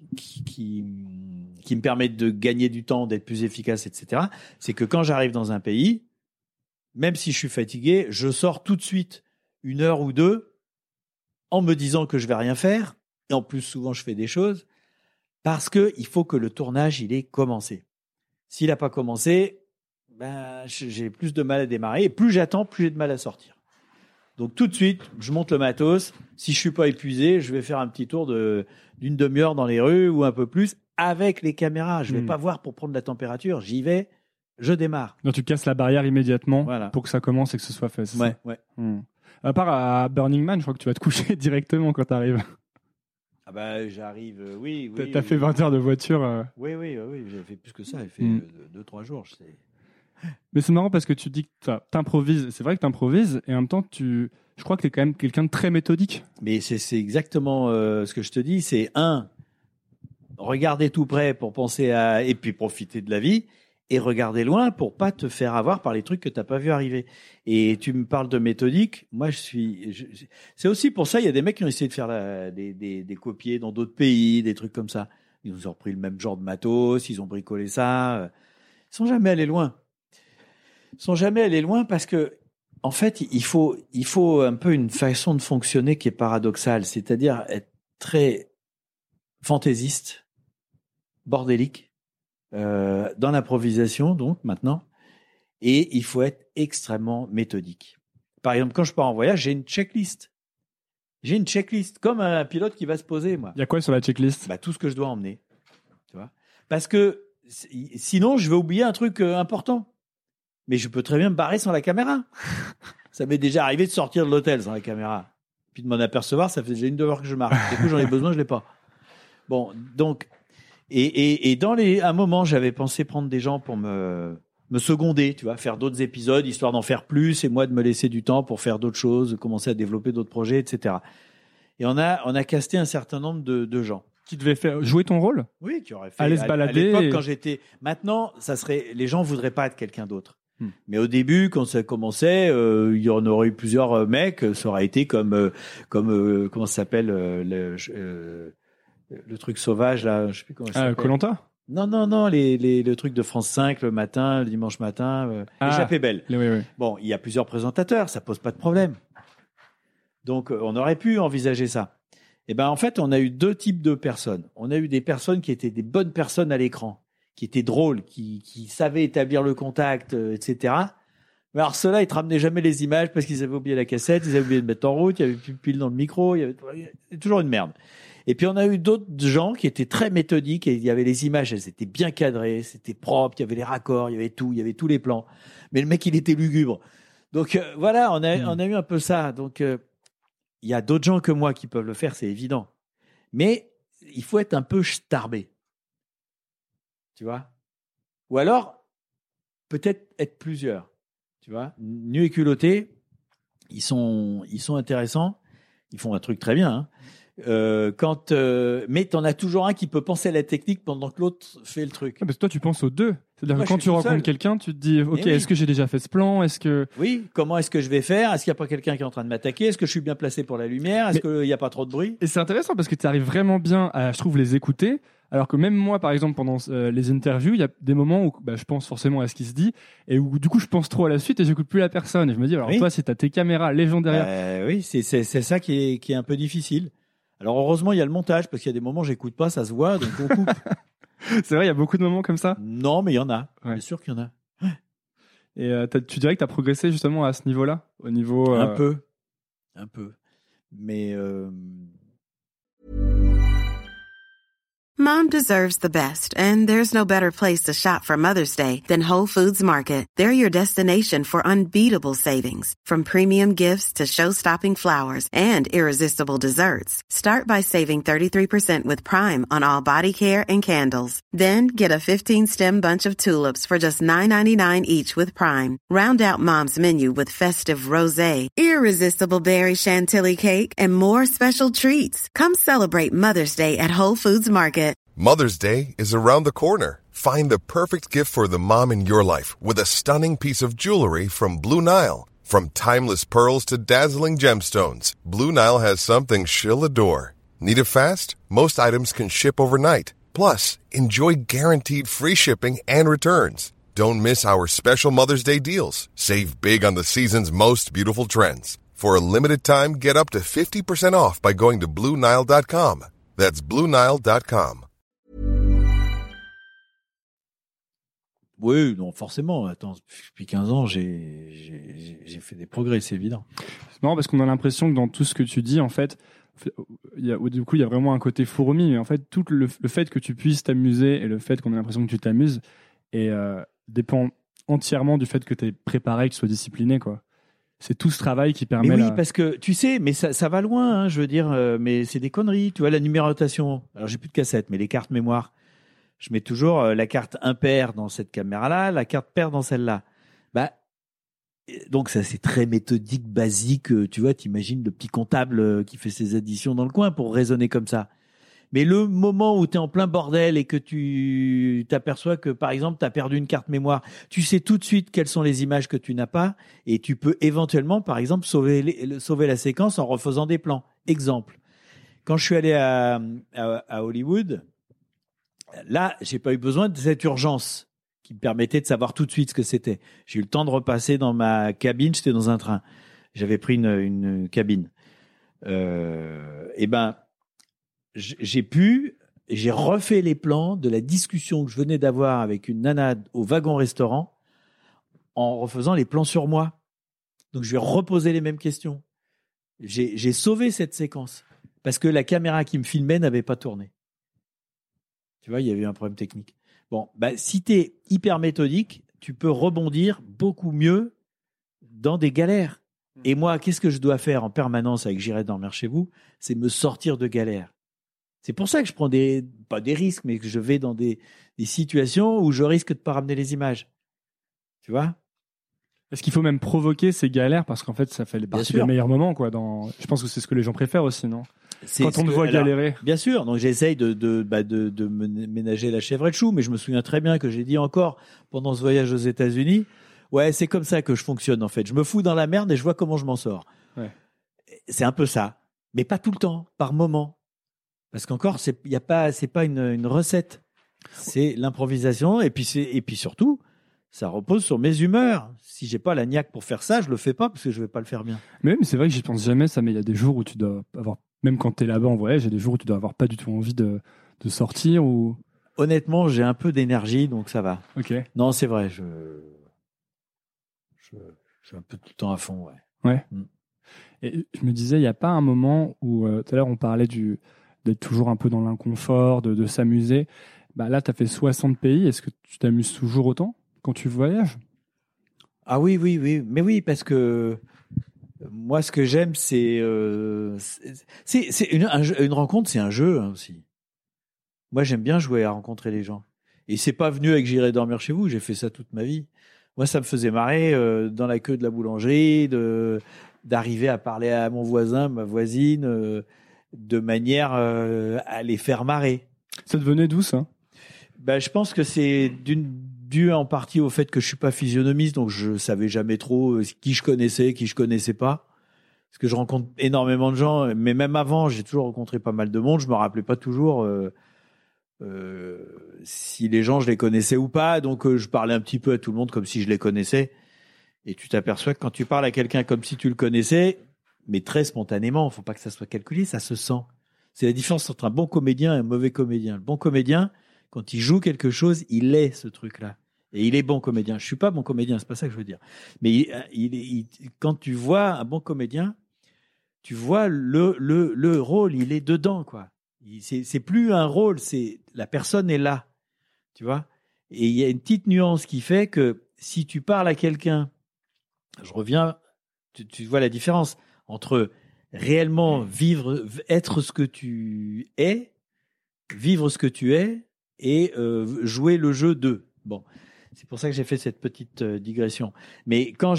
me permet de gagner du temps, d'être plus efficace, etc. C'est que quand j'arrive dans un pays, même si je suis fatigué, je sors tout de suite 1 heure ou 2 en me disant que je vais rien faire. Et en plus, souvent, je fais des choses parce que il faut que le tournage, il ait commencé. S'il n'a pas commencé, j'ai plus de mal à démarrer. Et plus j'attends, plus j'ai de mal à sortir. Donc, tout de suite, je monte le matos. Si je suis pas épuisé, je vais faire un petit tour d'une demi-heure dans les rues ou un peu plus avec les caméras. Je vais pas voir pour prendre la température. J'y vais, je démarre. Donc tu casses la barrière immédiatement Voilà. pour que ça commence et que ce soit fait. C'est Ouais, ça ouais. À part à Burning Man, je crois que tu vas te coucher directement quand t'arrives. Ah bah, j'arrive, oui. T'as fait 20 heures de voiture. Oui, j'ai fait plus que ça. J'ai fait 2-3 jours. Mais c'est marrant parce que tu dis que t'improvises. C'est vrai que t'improvises et en même temps, je crois que t'es quand même quelqu'un de très méthodique. Mais c'est exactement ce que je te dis. C'est regarder tout près pour penser à... Et puis profiter de la vie. Et regarder loin pour pas te faire avoir par les trucs que t'as pas vu arriver. Et tu me parles de méthodique. Moi, c'est aussi pour ça, il y a des mecs qui ont essayé de faire des copiers dans d'autres pays, des trucs comme ça. Ils ont repris le même genre de matos, ils ont bricolé ça. Ils sont jamais allés loin. Ils sont jamais allés loin parce que, en fait, il faut un peu une façon de fonctionner qui est paradoxale. C'est-à-dire être très fantaisiste, bordélique, dans l'improvisation, donc, maintenant. Et il faut être extrêmement méthodique. Par exemple, quand je pars en voyage, j'ai une checklist. Comme un pilote qui va se poser, moi. Il y a quoi sur la checklist ? Tout ce que je dois emmener. Tu vois ? Parce que sinon, je vais oublier un truc important. Mais je peux très bien me barrer sans la caméra. Ça m'est déjà arrivé de sortir de l'hôtel sans la caméra. Puis de m'en apercevoir, ça fait déjà 1 heure que je marche. Du coup, j'en ai besoin, je l'ai pas. Bon, donc, Et à un moment, j'avais pensé prendre des gens pour me seconder, tu vois, faire d'autres épisodes, histoire d'en faire plus, et moi de me laisser du temps pour faire d'autres choses, commencer à développer d'autres projets, etc. Et on a casté un certain nombre de gens. Qui devait faire jouer ton rôle? Oui, qui auraient fait. Aller se balader. À l'époque, quand j'étais. Maintenant, les gens voudraient pas être quelqu'un d'autre. Mais au début, quand ça commençait, il y en aurait eu plusieurs mecs. Ça aurait été comme comment ça s'appelle le truc sauvage là, je sais plus comment ça s'appelle. Koh-Lanta? Non, le truc de France 5 le matin, le dimanche matin, Échappée belle. Oui. Bon, il y a plusieurs présentateurs, ça pose pas de problème. Donc, on aurait pu envisager ça. Et ben, en fait, on a eu deux types de personnes. On a eu des personnes qui étaient des bonnes personnes à l'écran, qui étaient drôles, qui savaient établir le contact, etc. Mais alors, ceux-là, ils te ramenaient jamais les images parce qu'ils avaient oublié la cassette, ils avaient oublié de mettre en route, il y avait plus de pile dans le micro, il y avait toujours une merde. Et puis, on a eu d'autres gens qui étaient très méthodiques et il y avait les images, elles étaient bien cadrées, c'était propre, il y avait les raccords, il y avait tout, il y avait tous les plans. Mais le mec, il était lugubre. Donc, voilà, on a eu un peu ça. Donc, il y a d'autres gens que moi qui peuvent le faire, c'est évident. Mais il faut être un peu starbé. Tu vois? Ou alors, peut-être être plusieurs. Tu vois? Nu et culotté, ils sont intéressants. Ils font un truc très bien. Hein. Mais t'en as toujours un qui peut penser à la technique pendant que l'autre fait le truc. Parce que toi, tu penses aux deux. C'est-à-dire Moi, que quand tu rencontres quelqu'un, tu te dis, OK, oui. Est-ce que j'ai déjà fait ce plan? Oui, comment est-ce que je vais faire? Est-ce qu'il n'y a pas quelqu'un qui est en train de m'attaquer? Est-ce que je suis bien placé pour la lumière? Est-ce qu'il n'y a pas trop de bruit? Et c'est intéressant parce que tu arrives vraiment bien à, je trouve, les écouter. Alors que même moi, par exemple, pendant les interviews, il y a des moments où je pense forcément à ce qui se dit et où du coup, je pense trop à la suite et j'écoute plus la personne. Et je me dis, alors toi, c'est t'as tes caméras, les gens derrière. Oui, c'est ça qui est un peu difficile. Alors heureusement, il y a le montage parce qu'il y a des moments où j'écoute pas, ça se voit, donc on coupe. C'est vrai, il y a beaucoup de moments comme ça? Non, mais il y en a. Ouais. Bien sûr qu'il y en a. Ouais. Et tu dirais que tu as progressé justement à ce niveau-là? Au niveau, Un peu. Mais... Mom deserves the best, and there's no better place to shop for Mother's Day than Whole Foods Market. They're your destination for unbeatable savings, from premium gifts to show-stopping flowers and irresistible desserts. Start by saving 33% with Prime on all body care and candles. Then get a 15-stem bunch of tulips for just $9.99 each with Prime. Round out Mom's menu with festive rosé, irresistible berry chantilly cake, and more special treats. Come celebrate Mother's Day at Whole Foods Market. Mother's Day is around the corner. Find the perfect gift for the mom in your life with a stunning piece of jewelry from Blue Nile. From timeless pearls to dazzling gemstones, Blue Nile has something she'll adore. Need it fast? Most items can ship overnight. Plus, enjoy guaranteed free shipping and returns. Don't miss our special Mother's Day deals. Save big on the season's most beautiful trends. For a limited time, get up to 50% off by going to BlueNile.com. That's BlueNile.com. Oui, non, forcément. Attends, depuis 15 ans, j'ai fait des progrès, c'est évident. C'est marrant parce qu'on a l'impression que dans tout ce que tu dis, en fait, du coup, il y a vraiment un côté fourmi, mais en fait, tout le fait que tu puisses t'amuser et le fait qu'on ait l'impression que tu t'amuses dépend entièrement du fait que tu es préparé, que tu sois discipliné, quoi. C'est tout ce travail qui permet. Mais oui, parce que tu sais, mais ça va loin, hein, je veux dire, mais c'est des conneries. Tu vois, la numérotation. Alors, j'ai plus de cassette, mais les cartes mémoire. Je mets toujours la carte impair dans cette caméra-là, la carte paire dans celle-là. Donc ça, c'est très méthodique, basique. Tu vois, t'imagines le petit comptable qui fait ses additions dans le coin pour raisonner comme ça. Mais le moment où tu es en plein bordel et que tu t'aperçois que, par exemple, tu as perdu une carte mémoire, tu sais tout de suite quelles sont les images que tu n'as pas et tu peux éventuellement, par exemple, sauver la séquence en refaisant des plans. Exemple, quand je suis allé à Hollywood, là, j'ai pas eu besoin de cette urgence qui me permettait de savoir tout de suite ce que c'était. J'ai eu le temps de repasser dans ma cabine, j'étais dans un train. J'avais pris une cabine. J'ai refait les plans de la discussion que je venais d'avoir avec une nana au wagon-restaurant en refaisant les plans sur moi. Donc, je lui ai reposé les mêmes questions. J'ai sauvé cette séquence parce que la caméra qui me filmait n'avait pas tourné. Tu vois, il y avait eu un problème technique. Bon, si tu es hyper méthodique, tu peux rebondir beaucoup mieux dans des galères. Et moi, qu'est-ce que je dois faire en permanence avec J'irai dormir chez vous? C'est me sortir de galères. C'est pour ça que je prends pas des risques, mais que je vais dans des situations où je risque de pas ramener les images. Tu vois? Est-ce qu'il faut même provoquer ces galères parce qu'en fait, ça fait partie des meilleurs moments, quoi. Je pense que c'est ce que les gens préfèrent aussi, non? Quand on te voit galérer. Bien sûr. Donc, j'essaye de ménager la chèvre et le chou, mais je me souviens très bien que j'ai dit encore pendant ce voyage aux États-Unis, ouais, c'est comme ça que je fonctionne, en fait. Je me fous dans la merde et je vois comment je m'en sors. Ouais. C'est un peu ça. Mais pas tout le temps, par moment. Parce qu'encore, c'est pas une recette. C'est l'improvisation et puis surtout, ça repose sur mes humeurs. Si j'ai pas la niaque pour faire ça, je le fais pas parce que je vais pas le faire bien. Mais c'est vrai que j'y pense jamais ça, mais il y a des jours où tu dois avoir, même quand tu es là-bas en voyage, il y a des jours où tu dois avoir pas du tout envie de sortir ou. Honnêtement, j'ai un peu d'énergie, donc ça va. Ok. Non, c'est vrai, je suis un peu tout le temps à fond, ouais. Ouais. Et je me disais, il n'y a pas un moment où, tout à l'heure, on parlait d'être toujours un peu dans l'inconfort, de s'amuser. Bah là, tu as fait 60 pays. Est-ce que tu t'amuses toujours autant quand tu voyages? Ah oui. Mais oui, parce que moi, ce que j'aime, c'est une rencontre, c'est un jeu aussi. Moi, j'aime bien jouer à rencontrer les gens. Et c'est pas venu avec J'irai dormir chez vous. J'ai fait ça toute ma vie. Moi, ça me faisait marrer dans la queue de la boulangerie, d'arriver à parler à mon voisin, ma voisine, de manière à les faire marrer. Ça devenait d'où, ça? Je pense que c'est dû en partie au fait que je suis pas physionomiste, donc je savais jamais trop qui je connaissais pas. Parce que je rencontre énormément de gens, mais même avant, j'ai toujours rencontré pas mal de monde. Je me rappelais pas toujours si les gens je les connaissais ou pas, donc je parlais un petit peu à tout le monde comme si je les connaissais. Et tu t'aperçois que quand tu parles à quelqu'un comme si tu le connaissais, mais très spontanément, faut pas que ça soit calculé, ça se sent. C'est la différence entre un bon comédien et un mauvais comédien. Le bon comédien, quand il joue quelque chose, il est ce truc-là. Et il est bon comédien. Je suis pas bon comédien, c'est pas ça que je veux dire. Mais quand tu vois un bon comédien, tu vois le rôle, il est dedans, quoi. C'est plus un rôle, c'est la personne est là, tu vois. Et il y a une petite nuance qui fait que si tu parles à quelqu'un, je reviens, tu vois la différence entre réellement être ce que tu es, vivre ce que tu es et jouer le jeu de. Bon, c'est pour ça que j'ai fait cette petite digression. Mais quand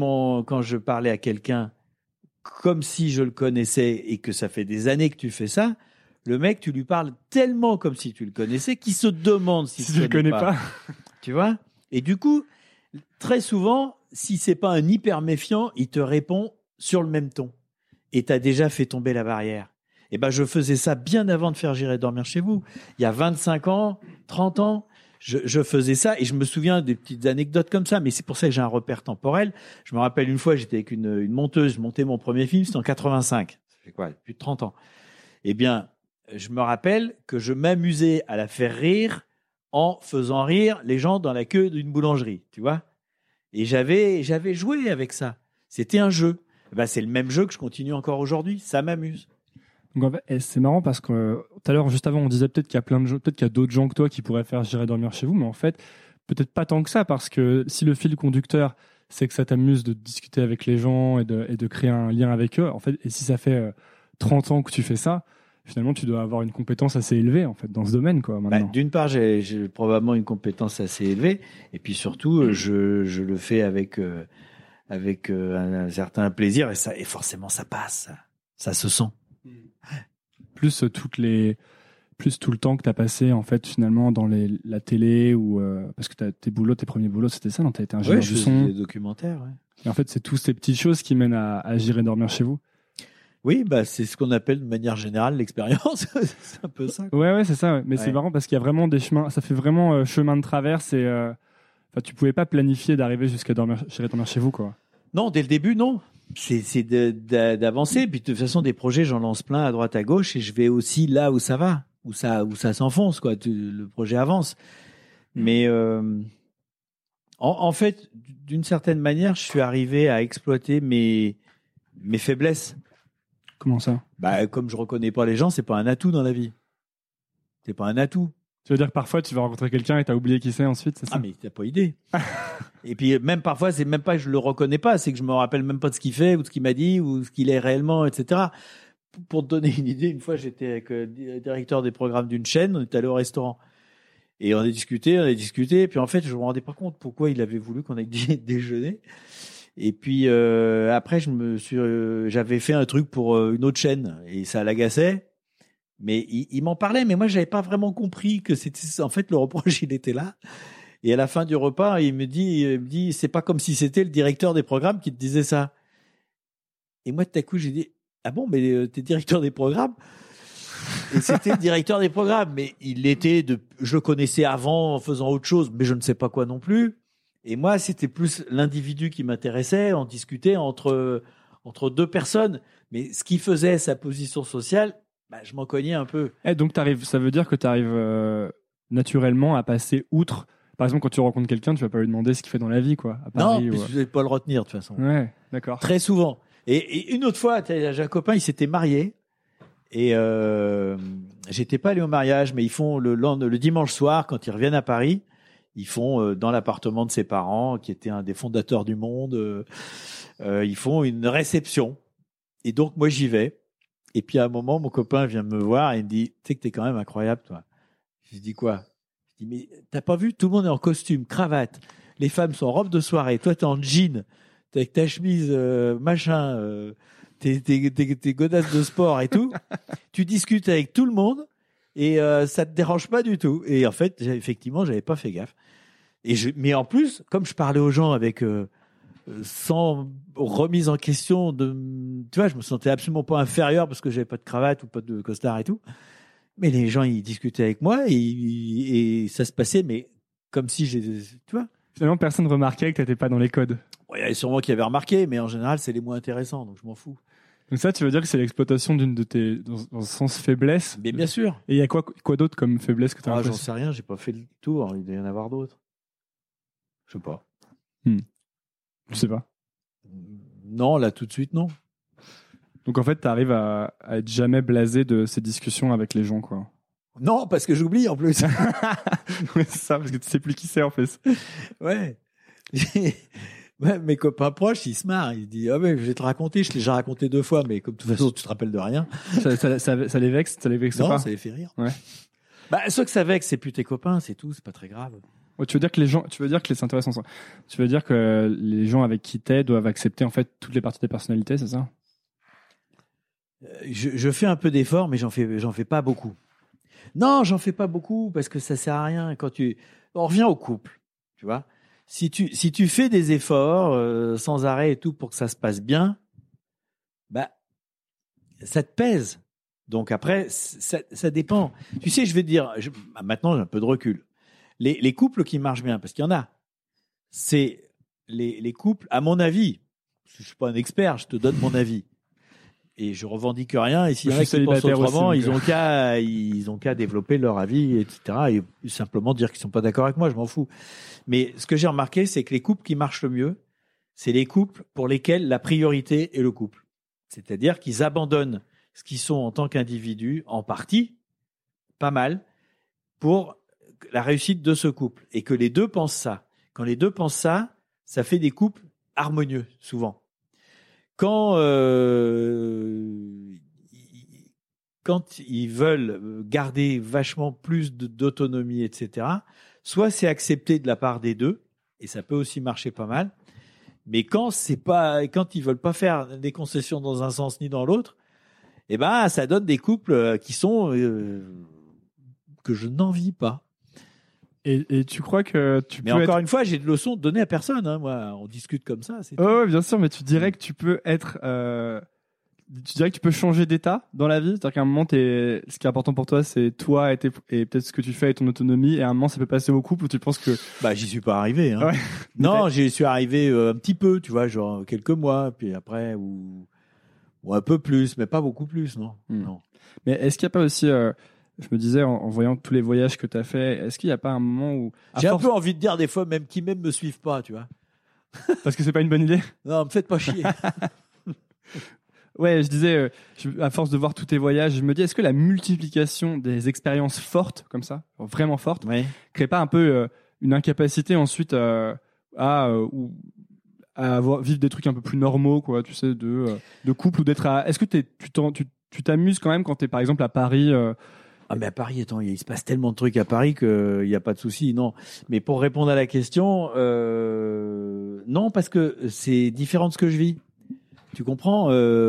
je parlais à quelqu'un comme si je le connaissais et que ça fait des années que tu fais ça, le mec, tu lui parles tellement comme si tu le connaissais qu'il se demande si tu le connais pas. Tu vois? Et du coup, très souvent, si c'est pas un hyper méfiant, il te répond sur le même ton. Et t'as déjà fait tomber la barrière. Et je faisais ça bien avant de faire J'irai dormir chez vous. Il y a 25 ans, 30 ans, je faisais ça et je me souviens des petites anecdotes comme ça, mais c'est pour ça que j'ai un repère temporel. Je me rappelle une fois, j'étais avec une monteuse, je montais mon premier film, c'était en 85. Ça fait quoi? Plus de 30 ans. Eh bien, je me rappelle que je m'amusais à la faire rire en faisant rire les gens dans la queue d'une boulangerie, tu vois. Et j'avais joué avec ça. C'était un jeu. C'est le même jeu que je continue encore aujourd'hui. Ça m'amuse. Donc en fait, c'est marrant parce que tout à l'heure, juste avant, on disait peut-être qu'il y a plein de gens, peut-être qu'il y a d'autres gens que toi qui pourraient faire J'irai dormir chez vous, mais en fait, peut-être pas tant que ça, parce que si le fil conducteur, c'est que ça t'amuse de discuter avec les gens et de créer un lien avec eux, en fait, et si ça fait 30 ans que tu fais ça, finalement, tu dois avoir une compétence assez élevée en fait dans ce domaine, quoi. Maintenant. D'une part, j'ai probablement une compétence assez élevée, et puis surtout, je le fais avec un certain plaisir, et forcément, ça passe, ça se sent. Plus tout le temps que tu as passé en fait finalement dans la télé ou parce que tes premiers boulots c'était ça, non? Tu as été ingénieur du son, des documentaires, ouais. Et en fait c'est toutes ces petites choses qui mènent à J'irai dormir chez vous. Oui, c'est ce qu'on appelle de manière générale l'expérience. C'est un peu ça, quoi. Ouais, c'est ça, ouais. Mais c'est marrant parce qu'il y a vraiment des chemins, ça fait vraiment chemin de traverse et tu pouvais pas planifier d'arriver jusqu'à J'irai dormir chez vous, quoi. Non, dès le début, non. C'est d'avancer. Puis de toute façon, des projets, j'en lance plein à droite, à gauche, et je vais aussi là où ça va, où ça s'enfonce, quoi. Le projet avance. Mais en fait, d'une certaine manière, je suis arrivé à exploiter mes faiblesses. Comment ça? Comme je reconnais pas les gens, c'est pas un atout dans la vie. C'est pas un atout. Tu veux dire que parfois tu vas rencontrer quelqu'un et t'as oublié qui c'est ensuite, c'est ça? Ah, mais t'as pas idée. Et puis même parfois, c'est même pas que je le reconnais pas, c'est que je me rappelle même pas de ce qu'il fait ou de ce qu'il m'a dit ou ce qu'il est réellement, etc. pour te donner une idée, une fois, j'étais avec le directeur des programmes d'une chaîne, on est allé au restaurant. Et on a discuté, et puis en fait, je me rendais pas compte pourquoi il avait voulu qu'on aille déjeuner. Et puis après, j'avais fait un truc pour une autre chaîne, et ça l'agaçait. Mais il m'en parlait, mais moi, j'avais pas vraiment compris que c'était, en fait, le reproche, il était là. Et à la fin du repas, il me dit, c'est pas comme si c'était le directeur des programmes qui te disait ça. Et moi, tout à coup, j'ai dit, ah bon, mais t'es directeur des programmes? Et c'était le directeur des programmes, mais je le connaissais avant en faisant autre chose, mais je ne sais pas quoi non plus. Et moi, c'était plus l'individu qui m'intéressait. On discutait entre deux personnes, mais ce qui faisait sa position sociale, je m'en cognais un peu. Et donc, ça veut dire que tu arrives naturellement à passer outre. Par exemple, quand tu rencontres quelqu'un, tu vas pas lui demander ce qu'il fait dans la vie, quoi. À Paris, non, je vais pas le retenir de toute façon. Ouais, d'accord. Très souvent. Et une autre fois, j'ai un copain, il s'était marié. Et j'étais pas allé au mariage, mais ils font le dimanche soir, quand ils reviennent à Paris, ils font dans l'appartement de ses parents, qui était un des fondateurs du monde, ils font une réception. Et donc moi j'y vais. Et puis à un moment, mon copain vient me voir et il me dit, tu sais que t'es quand même incroyable, toi. Je dis quoi? Je dis, mais t'as pas vu, tout le monde est en costume, cravate, les femmes sont en robe de soirée, toi t'es en jean, t'es avec ta chemise tes godasses de sport et tout, tu discutes avec tout le monde et ça te dérange pas du tout. Et en fait, effectivement, j'avais pas fait gaffe. Mais en plus, comme je parlais aux gens avec sans remise en question tu vois, je me sentais absolument pas inférieur parce que j'avais pas de cravate ou pas de costard et tout. Mais les gens, ils discutaient avec moi et ça se passait, mais comme si tu vois. Finalement, personne remarquait que t'étais pas dans les codes. Ouais, il y avait sûrement qui avaient remarqué, mais en général, c'est les moins intéressants, donc je m'en fous. Donc ça, tu veux dire que c'est l'exploitation d'une de tes, dans le sens faiblesse? Mais bien sûr. Et il y a quoi d'autre comme faiblesse que tu as j'en sais rien, j'ai pas fait le tour, il doit y en avoir d'autres. Je sais pas. Je sais pas. Non, là, tout de suite, non. Donc en fait, tu arrives à être jamais blasé de ces discussions avec les gens, quoi. Non, parce que j'oublie en plus. Ouais, c'est ça, parce que tu sais plus qui c'est en fait. Ouais. Ouais, mes copains proches, ils se marrent. Ils disent, ah ouais, je vais te raconter, je l'ai déjà raconté 2 fois, mais comme de toute façon, tu te rappelles de rien. Ça les vexe, non, pas? Ça les fait rire. Ouais. Ceux que ça vexe, c'est plus tes copains, c'est tout, c'est pas très grave. Ouais, c'est intéressant ça. Tu veux dire que les gens avec qui t'es doivent accepter en fait toutes les parties de ta personnalité, c'est ça? Je fais un peu d'efforts, mais j'en fais pas beaucoup. Non, j'en fais pas beaucoup parce que ça sert à rien. On revient au couple, tu vois. Si tu fais des efforts sans arrêt et tout pour que ça se passe bien, ça te pèse. Donc après, ça dépend. Tu sais, je vais te dire, maintenant j'ai un peu de recul. Les couples qui marchent bien, parce qu'il y en a, c'est les couples, à mon avis, je suis pas un expert, je te donne mon avis. Et je revendique rien. Et s'il y en a qui pensent autrement, aussi, ils ont qu'à développer leur avis, etc. Et simplement dire qu'ils sont pas d'accord avec moi, je m'en fous. Mais ce que j'ai remarqué, c'est que les couples qui marchent le mieux, c'est les couples pour lesquels la priorité est le couple. C'est-à-dire qu'ils abandonnent ce qu'ils sont en tant qu'individus, en partie, pas mal, pour la réussite de ce couple. Et que les deux pensent ça. Quand les deux pensent ça, ça fait des couples harmonieux, souvent. Quand ils veulent garder vachement plus d'autonomie, etc., soit c'est accepté de la part des deux, et ça peut aussi marcher pas mal, mais quand ils veulent pas faire des concessions dans un sens ni dans l'autre, ça donne des couples qui sont que je n'envie pas. Et tu crois que mais encore une fois, j'ai de leçons données à personne. Hein, moi, on discute comme ça. Ouais, bien sûr, mais tu dirais que tu peux être, tu dirais que tu peux changer d'état dans la vie. C'est-à-dire qu'à un moment, ce qui est important pour toi, c'est toi et peut-être ce que tu fais et ton autonomie. Et à un moment, ça peut passer au couple où tu penses que. J'y suis pas arrivé. Hein. Ouais. Non, j'y suis arrivé un petit peu, tu vois, genre quelques mois, puis après ou un peu plus, mais pas beaucoup plus, non. Non. Mais est-ce qu'il n'y a pas aussi je me disais, en voyant tous les voyages que tu as fait, est-ce qu'il n'y a pas un moment où... J'ai un peu envie de dire des fois, même qui me suivent pas, tu vois. Parce que c'est pas une bonne idée? Non, me faites pas chier. Ouais, je disais, à force de voir tous tes voyages, je me dis, est-ce que la multiplication des expériences fortes, comme ça, vraiment fortes, crée pas un peu une incapacité ensuite à vivre des trucs un peu plus normaux, quoi, tu sais, de couple ou d'être à... Est-ce que tu tu t'amuses quand même quand tu es par exemple à Paris Ah mais à Paris, attends, il se passe tellement de trucs à Paris qu'il n'y a pas de souci, non. Mais pour répondre à la question, non, parce que c'est différent de ce que je vis. Tu comprends,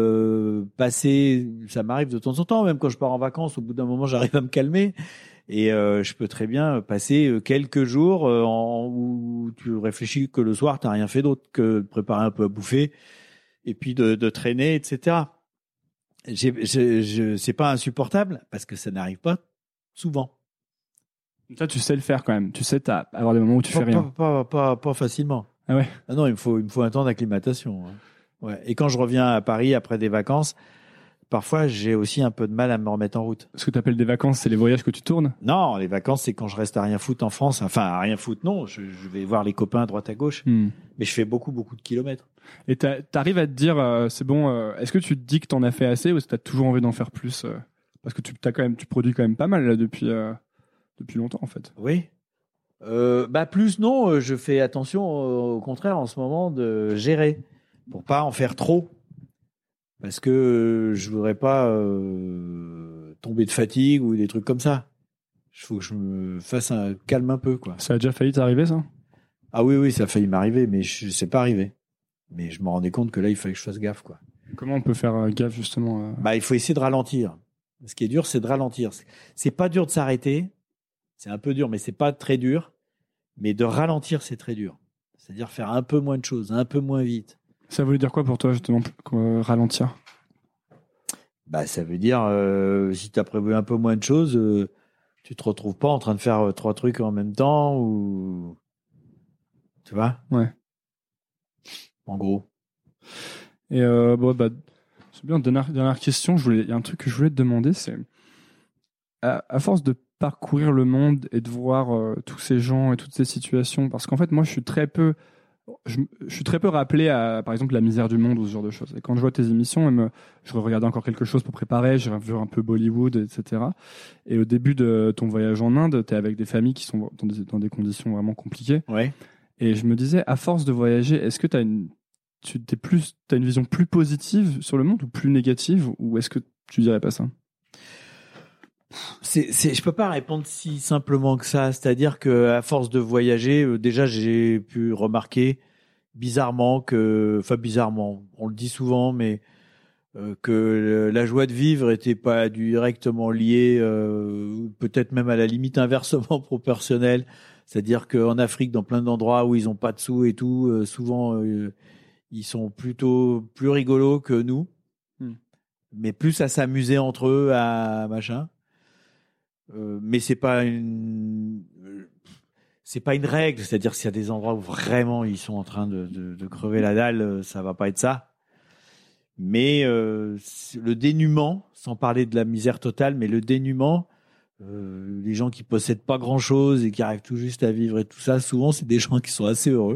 ça m'arrive de temps en temps, même quand je pars en vacances, au bout d'un moment, j'arrive à me calmer. Et je peux très bien passer quelques jours où tu réfléchis que le soir, tu n'as rien fait d'autre que de préparer un peu à bouffer et puis de traîner, etc. C'est pas insupportable parce que ça n'arrive pas souvent. Ça, tu sais le faire quand même. Tu sais avoir des moments où tu fais rien. Pas facilement. Ah ouais. Ah non, il me faut un temps d'acclimatation. Hein. Ouais. Et quand je reviens à Paris après des vacances, parfois j'ai aussi un peu de mal à me remettre en route. Ce que tu appelles des vacances, c'est les voyages que tu tournes? Non, les vacances, c'est quand je reste à rien foutre en France. Enfin, à rien foutre, non. Je vais voir les copains à droite à gauche. Mais je fais beaucoup de kilomètres. Et t'arrives à te dire, c'est bon, est-ce que tu te dis que t'en as fait assez ou est-ce que t'as toujours envie d'en faire plus parce que tu produis quand même pas mal là depuis longtemps en fait. Oui. Plus non, je fais attention au contraire en ce moment de gérer pour pas en faire trop parce que je voudrais pas tomber de fatigue ou des trucs comme ça. Il faut que je me fasse un calme un peu quoi. Ça a déjà failli t'arriver ça? Ah oui, ça a failli m'arriver, mais c'est pas arrivé. Mais je me rendais compte que là, il fallait que je fasse gaffe, quoi. Comment on peut faire gaffe, justement il faut essayer de ralentir. Ce qui est dur, c'est de ralentir. C'est pas dur de s'arrêter. C'est un peu dur, mais c'est pas très dur. Mais de ralentir, c'est très dur. C'est-à-dire faire un peu moins de choses, un peu moins vite. Ça voulait dire quoi pour toi, justement, ralentir? Ça veut dire, si tu as prévu un peu moins de choses, tu te retrouves pas en train de faire 3 trucs en même temps ou... Tu vois? Ouais. En gros. Et c'est bien. Dernière question. Il y a un truc que je voulais te demander, c'est à force de parcourir le monde et de voir tous ces gens et toutes ces situations, parce qu'en fait, moi, je suis très peu rappelé à, par exemple, la misère du monde ou ce genre de choses. Et quand je vois tes émissions, je regardais encore quelque chose pour préparer, j'ai vu un peu Bollywood, etc. Et au début de ton voyage en Inde, tu es avec des familles qui sont dans des conditions vraiment compliquées. Ouais. Et je me disais, à force de voyager, est-ce que tu as une vision plus positive sur le monde ou plus négative, ou est-ce que tu dirais pas ça? Je peux pas répondre si simplement que ça. C'est-à-dire que à force de voyager, déjà j'ai pu remarquer bizarrement, on le dit souvent, mais que la joie de vivre était pas directement liée, peut-être même à la limite inversement proportionnelle. C'est-à-dire qu'en Afrique, dans plein d'endroits où ils ont pas de sous et tout, souvent ils sont plutôt plus rigolos que nous, mais plus à s'amuser entre eux, à machin. Mais c'est pas une règle. C'est-à-dire s'il y a des endroits où vraiment ils sont en train de crever la dalle, ça va pas être ça. Mais le dénuement, sans parler de la misère totale, mais le dénuement, les gens qui possèdent pas grand-chose et qui arrivent tout juste à vivre et tout ça, souvent c'est des gens qui sont assez heureux,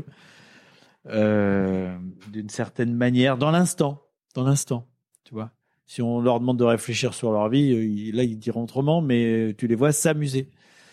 d'une certaine manière, dans l'instant, tu vois. Si on leur demande de réfléchir sur leur vie, là ils diront autrement, mais tu les vois s'amuser.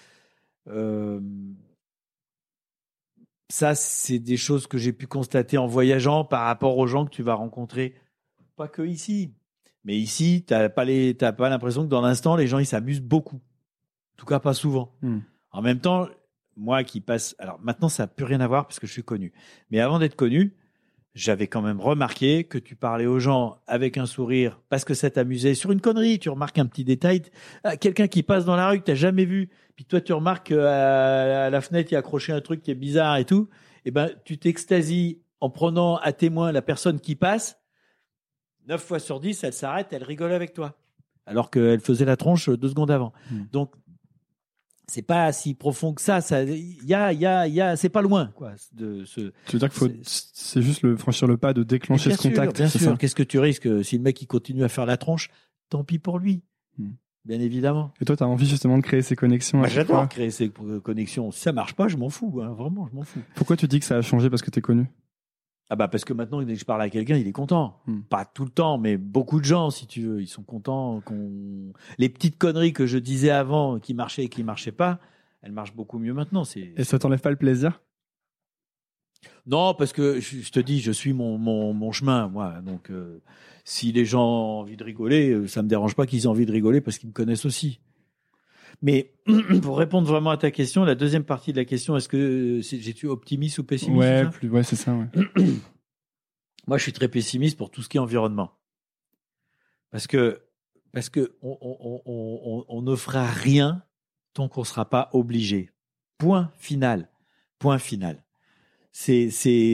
Ça, c'est des choses que j'ai pu constater en voyageant par rapport aux gens que tu vas rencontrer. Pas que ici, mais ici, t'as pas l'impression que dans l'instant, les gens ils s'amusent beaucoup. En tout cas, pas souvent. En même temps, moi qui passe, alors maintenant ça n'a plus rien à voir parce que je suis connu. Mais avant d'être connu, j'avais quand même remarqué que tu parlais aux gens avec un sourire parce que ça t'amusait sur une connerie. Tu remarques un petit détail, quelqu'un qui passe dans la rue que t'as jamais vu, puis toi tu remarques à la fenêtre il y a accroché un truc qui est bizarre et tout. Et tu t'extasies en prenant à témoin la personne qui passe. 9 fois sur 10, elle s'arrête, elle rigole avec toi. Alors qu'elle faisait la tronche 2 secondes avant. Donc, c'est pas si profond que ça. C'est pas loin, quoi. Tu veux dire c'est juste franchir le pas de déclencher ce contact. Bien sûr. Qu'est-ce que tu risques si le mec il continue à faire la tronche? Tant pis pour lui. Bien évidemment. Et toi, tu as envie justement de créer ces connexions? J'adore créer ces connexions. Si ça marche pas, je m'en fous. Hein. Vraiment, je m'en fous. Pourquoi tu dis que ça a changé? Parce que t'es connu? Parce que maintenant, dès que je parle à quelqu'un, il est content. Pas tout le temps, mais beaucoup de gens, si tu veux, ils sont contents. Les petites conneries que je disais avant, qui marchaient et qui marchaient pas, elles marchent beaucoup mieux maintenant. Et ça t'enlève pas le plaisir? Non, parce que je te dis, je suis mon chemin, moi. Donc, si les gens ont envie de rigoler, ça me dérange pas qu'ils aient envie de rigoler parce qu'ils me connaissent aussi. Mais pour répondre vraiment à ta question, la deuxième partie de la question, est-ce que j'ai-tu optimiste ou pessimiste? Ouais, c'est ça. Ouais. Moi, je suis très pessimiste pour tout ce qui est environnement. Parce que on ne fera rien tant qu'on ne sera pas obligé. Point final. Et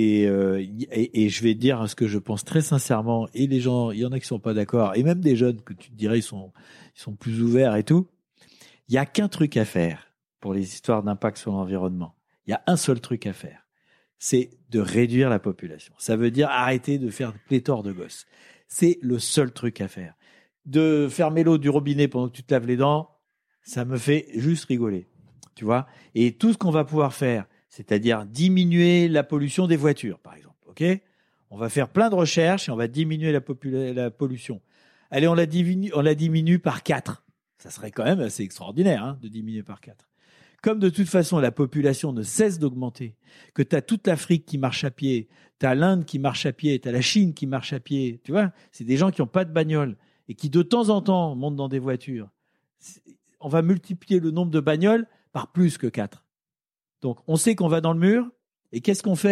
je vais dire ce que je pense très sincèrement, et les gens, il y en a qui sont pas d'accord, et même des jeunes que tu te dirais ils sont plus ouverts et tout. Il y a qu'un truc à faire pour les histoires d'impact sur l'environnement. Il y a un seul truc à faire. C'est de réduire la population. Ça veut dire arrêter de faire pléthore de gosses. C'est le seul truc à faire. De fermer l'eau du robinet pendant que tu te laves les dents, ça me fait juste rigoler. Tu vois? Et tout ce qu'on va pouvoir faire, c'est-à-dire diminuer la pollution des voitures, par exemple. Ok? On va faire plein de recherches et on va diminuer la pollution. Allez, on la diminue par 4. Ça serait quand même assez extraordinaire, hein, de diminuer par 4. Comme de toute façon, la population ne cesse d'augmenter, que tu as toute l'Afrique qui marche à pied, tu as l'Inde qui marche à pied, tu as la Chine qui marche à pied, tu vois, c'est des gens qui n'ont pas de bagnole et qui de temps en temps montent dans des voitures. On va multiplier le nombre de bagnoles par plus que 4. Donc, on sait qu'on va dans le mur, et qu'est-ce qu'on fait ?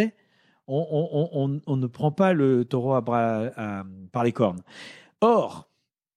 On ne prend pas le taureau par les cornes. Or,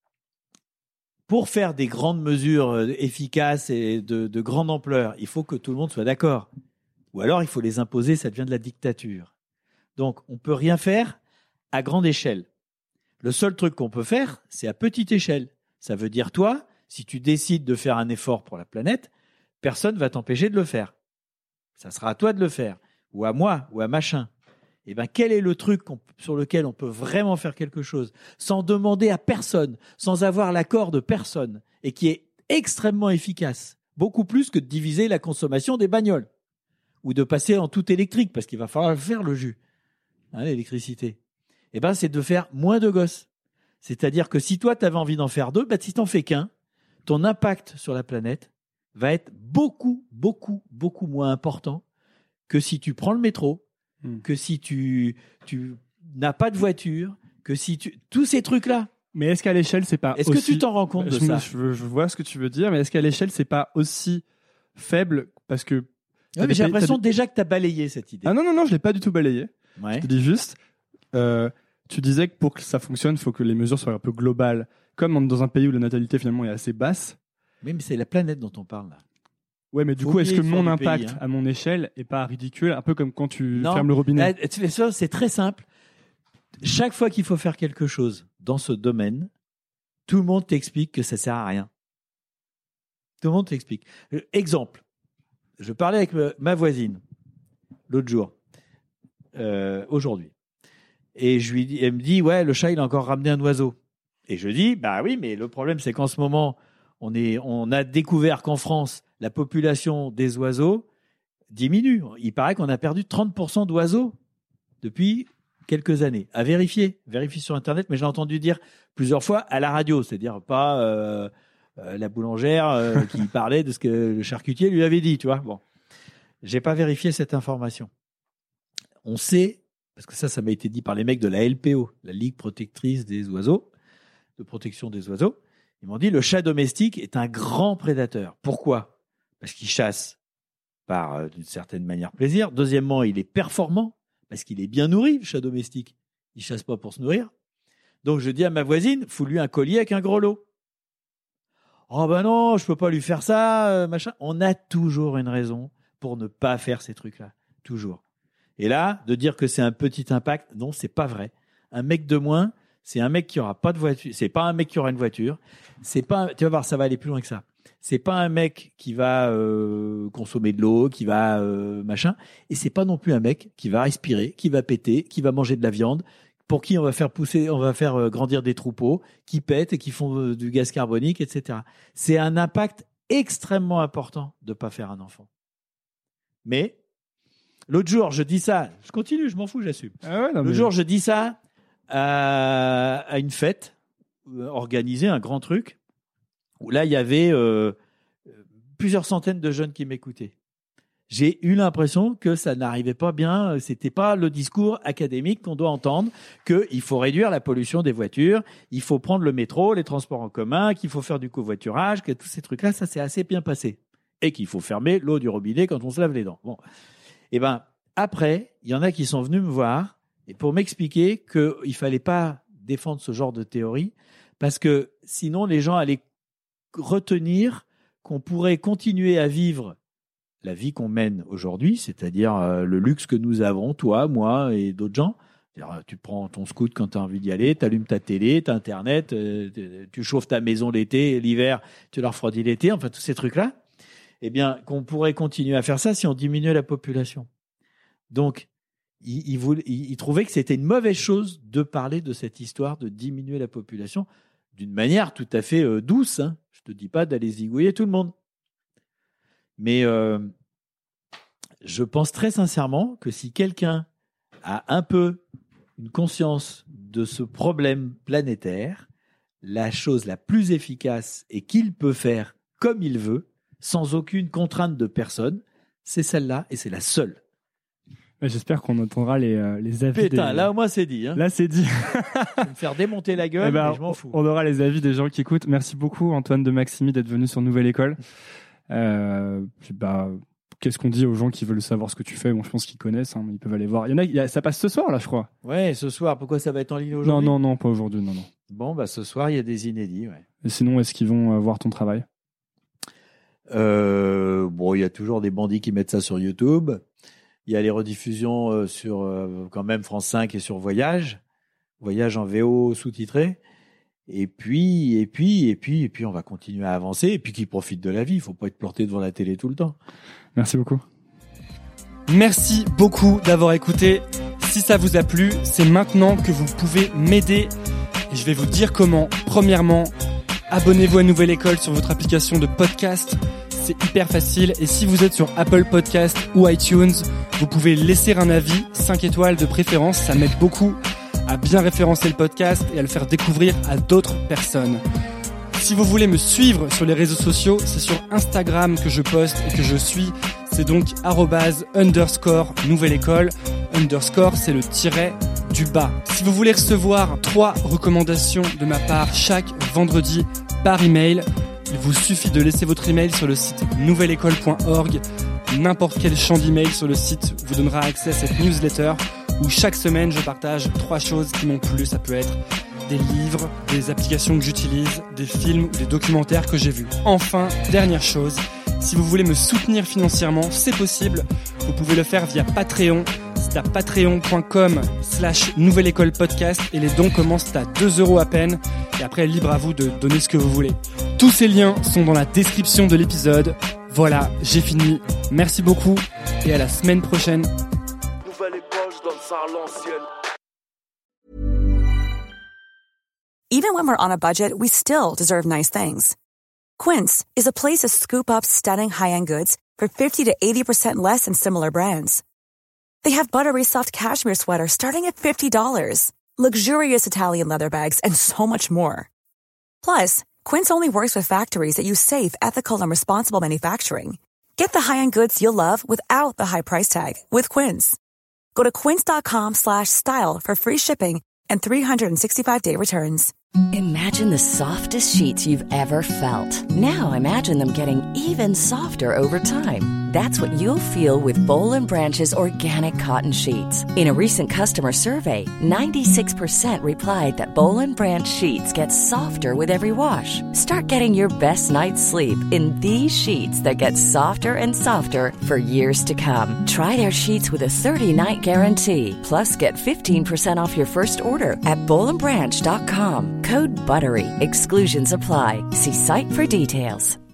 pour faire des grandes mesures efficaces et de grande ampleur, il faut que tout le monde soit d'accord. Ou alors, il faut les imposer, ça devient de la dictature. Donc, on ne peut rien faire à grande échelle. Le seul truc qu'on peut faire, c'est à petite échelle. Ça veut dire, toi, si tu décides de faire un effort pour la planète, personne ne va t'empêcher de le faire. Ça sera à toi de le faire, ou à moi, ou à machin. Eh bien, quel est le truc sur lequel on peut vraiment faire quelque chose sans demander à personne, sans avoir l'accord de personne, et qui est extrêmement efficace, beaucoup plus que de diviser la consommation des bagnoles, ou de passer en tout électrique, parce qu'il va falloir faire le jus, hein, l'électricité. Eh bien, c'est de faire moins de gosses. C'est-à-dire que si toi, tu avais envie d'en faire 2, si tu n'en fais qu'un, ton impact sur la planète va être beaucoup, beaucoup, beaucoup moins important que si tu prends le métro, que si tu n'as pas de voiture, que si tu... Tous ces trucs-là. Mais est-ce qu'à l'échelle, c'est pas Est-ce aussi... que tu t'en rends compte de ça ? Je vois ce que tu veux dire, mais est-ce qu'à l'échelle, c'est pas aussi faible parce que... Ouais, mais j'ai l'impression déjà que tu as balayé cette idée. Ah non, je l'ai pas du tout balayé. Ouais. Je te dis juste, tu disais que pour que ça fonctionne, il faut que les mesures soient un peu globales. Comme dans un pays où la natalité finalement est assez basse. Oui, mais c'est la planète dont on parle là. Ouais, mais du coup, est-ce que mon impact à mon échelle est pas ridicule, un peu comme quand tu fermes le robinet? Ça, c'est très simple. Chaque fois qu'il faut faire quelque chose dans ce domaine, tout le monde t'explique que ça sert à rien. Tout le monde t'explique. Exemple, je parlais avec ma voisine l'autre jour, aujourd'hui, et elle me dit, ouais, le chat, il a encore ramené un oiseau. Et je dis, bah oui, mais le problème, c'est qu'en ce moment, on a découvert qu'en France, la population des oiseaux diminue. Il paraît qu'on a perdu 30% d'oiseaux depuis quelques années. À vérifier sur Internet, mais j'ai entendu dire plusieurs fois à la radio, c'est-à-dire pas la boulangère qui parlait de ce que le charcutier lui avait dit, tu vois. Bon, j'ai pas vérifié cette information. On sait, parce que ça m'a été dit par les mecs de la LPO, la Ligue protectrice des oiseaux, de protection des oiseaux. Ils m'ont dit le chat domestique est un grand prédateur. Pourquoi ? Parce qu'il chasse par, d'une certaine manière, plaisir. Deuxièmement, il est performant, parce qu'il est bien nourri, le chat domestique. Il chasse pas pour se nourrir. Donc, je dis à ma voisine, fous-lui un collier avec un gros lot. Oh ben non, je peux pas lui faire ça, machin. On a toujours une raison pour ne pas faire ces trucs-là. Toujours. Et là, de dire que c'est un petit impact, non, c'est pas vrai. Un mec de moins, c'est un mec qui aura pas de voiture. C'est pas un mec qui aura une voiture. C'est pas. Tu vas voir, ça va aller plus loin que ça. C'est pas un mec qui va consommer de l'eau, qui va machin. Et c'est pas non plus un mec qui va respirer, qui va péter, qui va manger de la viande, pour qui on va faire grandir des troupeaux, qui pètent et qui font du gaz carbonique, etc. C'est un impact extrêmement important de pas faire un enfant. Mais l'autre jour, je dis ça. Je continue, je m'en fous, j'assume. Ah ouais, l'autre jour, je dis ça à une fête organisée, un grand truc, où là, il y avait plusieurs centaines de jeunes qui m'écoutaient. j'ai eu l'impression que ça n'arrivait pas bien. C'était pas le discours académique qu'on doit entendre, qu'il faut réduire la pollution des voitures, il faut prendre le métro, les transports en commun, qu'il faut faire du covoiturage, que tous ces trucs-là, ça s'est assez bien passé. Et qu'il faut fermer l'eau du robinet quand on se lave les dents. Bon. Et ben, après, il y en a qui sont venus me voir et pour m'expliquer qu'il fallait pas défendre ce genre de théorie parce que sinon les gens allaient retenir qu'on pourrait continuer à vivre la vie qu'on mène aujourd'hui, c'est-à-dire le luxe que nous avons, toi, moi et d'autres gens. C'est-à-dire, tu prends ton scoot quand tu as envie d'y aller, tu allumes ta télé, tu as Internet, tu chauffes ta maison l'été, l'hiver, tu la refroidis l'été, enfin tous ces trucs-là. Eh bien, qu'on pourrait continuer à faire ça si on diminuait la population. Donc, il trouvait que c'était une mauvaise chose de parler de cette histoire de diminuer la population d'une manière tout à fait douce. Hein. Je te dis pas d'aller zigouiller tout le monde. Mais je pense très sincèrement que si quelqu'un a un peu une conscience de ce problème planétaire, la chose la plus efficace et qu'il peut faire comme il veut, sans aucune contrainte de personne, c'est celle-là et c'est la seule. J'espère qu'on entendra les avis. Putain, là au moins c'est dit. Hein. Là c'est dit. Je vais me faire démonter la gueule, mais je m'en fous. On aura les avis des gens qui écoutent. Merci beaucoup Antoine de Maximi d'être venu sur Nouvelle École. Qu'est-ce qu'on dit aux gens qui veulent savoir ce que tu fais? Bon, je pense qu'ils connaissent, hein, mais ils peuvent aller voir. Ça passe ce soir, là, je crois. Ouais, ce soir. Pourquoi ça va être en ligne aujourd'hui? Non, pas aujourd'hui, non. Bon, ce soir, il y a des inédits, ouais. Et sinon, est-ce qu'ils vont voir ton travail? Bon, il y a toujours des bandits qui mettent ça sur YouTube. Il y a les rediffusions sur, quand même, France 5 et sur Voyage en VO sous-titré. Et puis, on va continuer à avancer. Et puis, qu'ils profitent de la vie. Il faut pas être planté devant la télé tout le temps. Merci beaucoup. Merci beaucoup d'avoir écouté. Si ça vous a plu, c'est maintenant que vous pouvez m'aider. Et je vais vous dire comment. Premièrement, abonnez-vous à Nouvelle École sur votre application de podcast. C'est hyper facile. Et si vous êtes sur Apple Podcast ou iTunes, vous pouvez laisser un avis, 5 étoiles de préférence. Ça m'aide beaucoup à bien référencer le podcast et à le faire découvrir à d'autres personnes. Si vous voulez me suivre sur les réseaux sociaux, c'est sur Instagram que je poste et que je suis. C'est donc @_Nouvelle École. _ c'est le tiret du bas. Si vous voulez recevoir 3 recommandations de ma part chaque vendredi par email, il vous suffit de laisser votre email sur le site nouvelleécole.org. N'importe quel champ d'email sur le site vous donnera accès à cette newsletter où chaque semaine je partage 3 choses qui m'ont plu. Ça peut être des livres, des applications que j'utilise, des films ou des documentaires que j'ai vus. Enfin, dernière chose, si vous voulez me soutenir financièrement, c'est possible. Vous pouvez le faire via Patreon. C'est à patreon.com/Nouvelle École Podcast et les dons commencent à 2 € à peine. Et après, libre à vous de donner ce que vous voulez. Tous ces liens sont dans la description de l'épisode. Voilà, j'ai fini. Merci beaucoup et à la semaine prochaine. Nouvelle École, je donne ça à l'ancienne. Even when we're on a budget, we still deserve nice things. Quince is a place to scoop up stunning high-end goods for 50 to 80% less than similar brands. They have buttery soft cashmere sweaters starting at $50, luxurious Italian leather bags, and so much more. Plus, Quince only works with factories that use safe, ethical, and responsible manufacturing. Get the high-end goods you'll love without the high price tag with Quince. Go to quince.com/style for free shipping and 365-day returns. Imagine the softest sheets you've ever felt. Now imagine them getting even softer over time. That's what you'll feel with Boll & Branch's organic cotton sheets. In a recent customer survey, 96% replied that Boll & Branch sheets get softer with every wash. Start getting your best night's sleep in these sheets that get softer and softer for years to come. Try their sheets with a 30-night guarantee. Plus, get 15% off your first order at bollandbranch.com. Code BUTTERY. Exclusions apply. See site for details.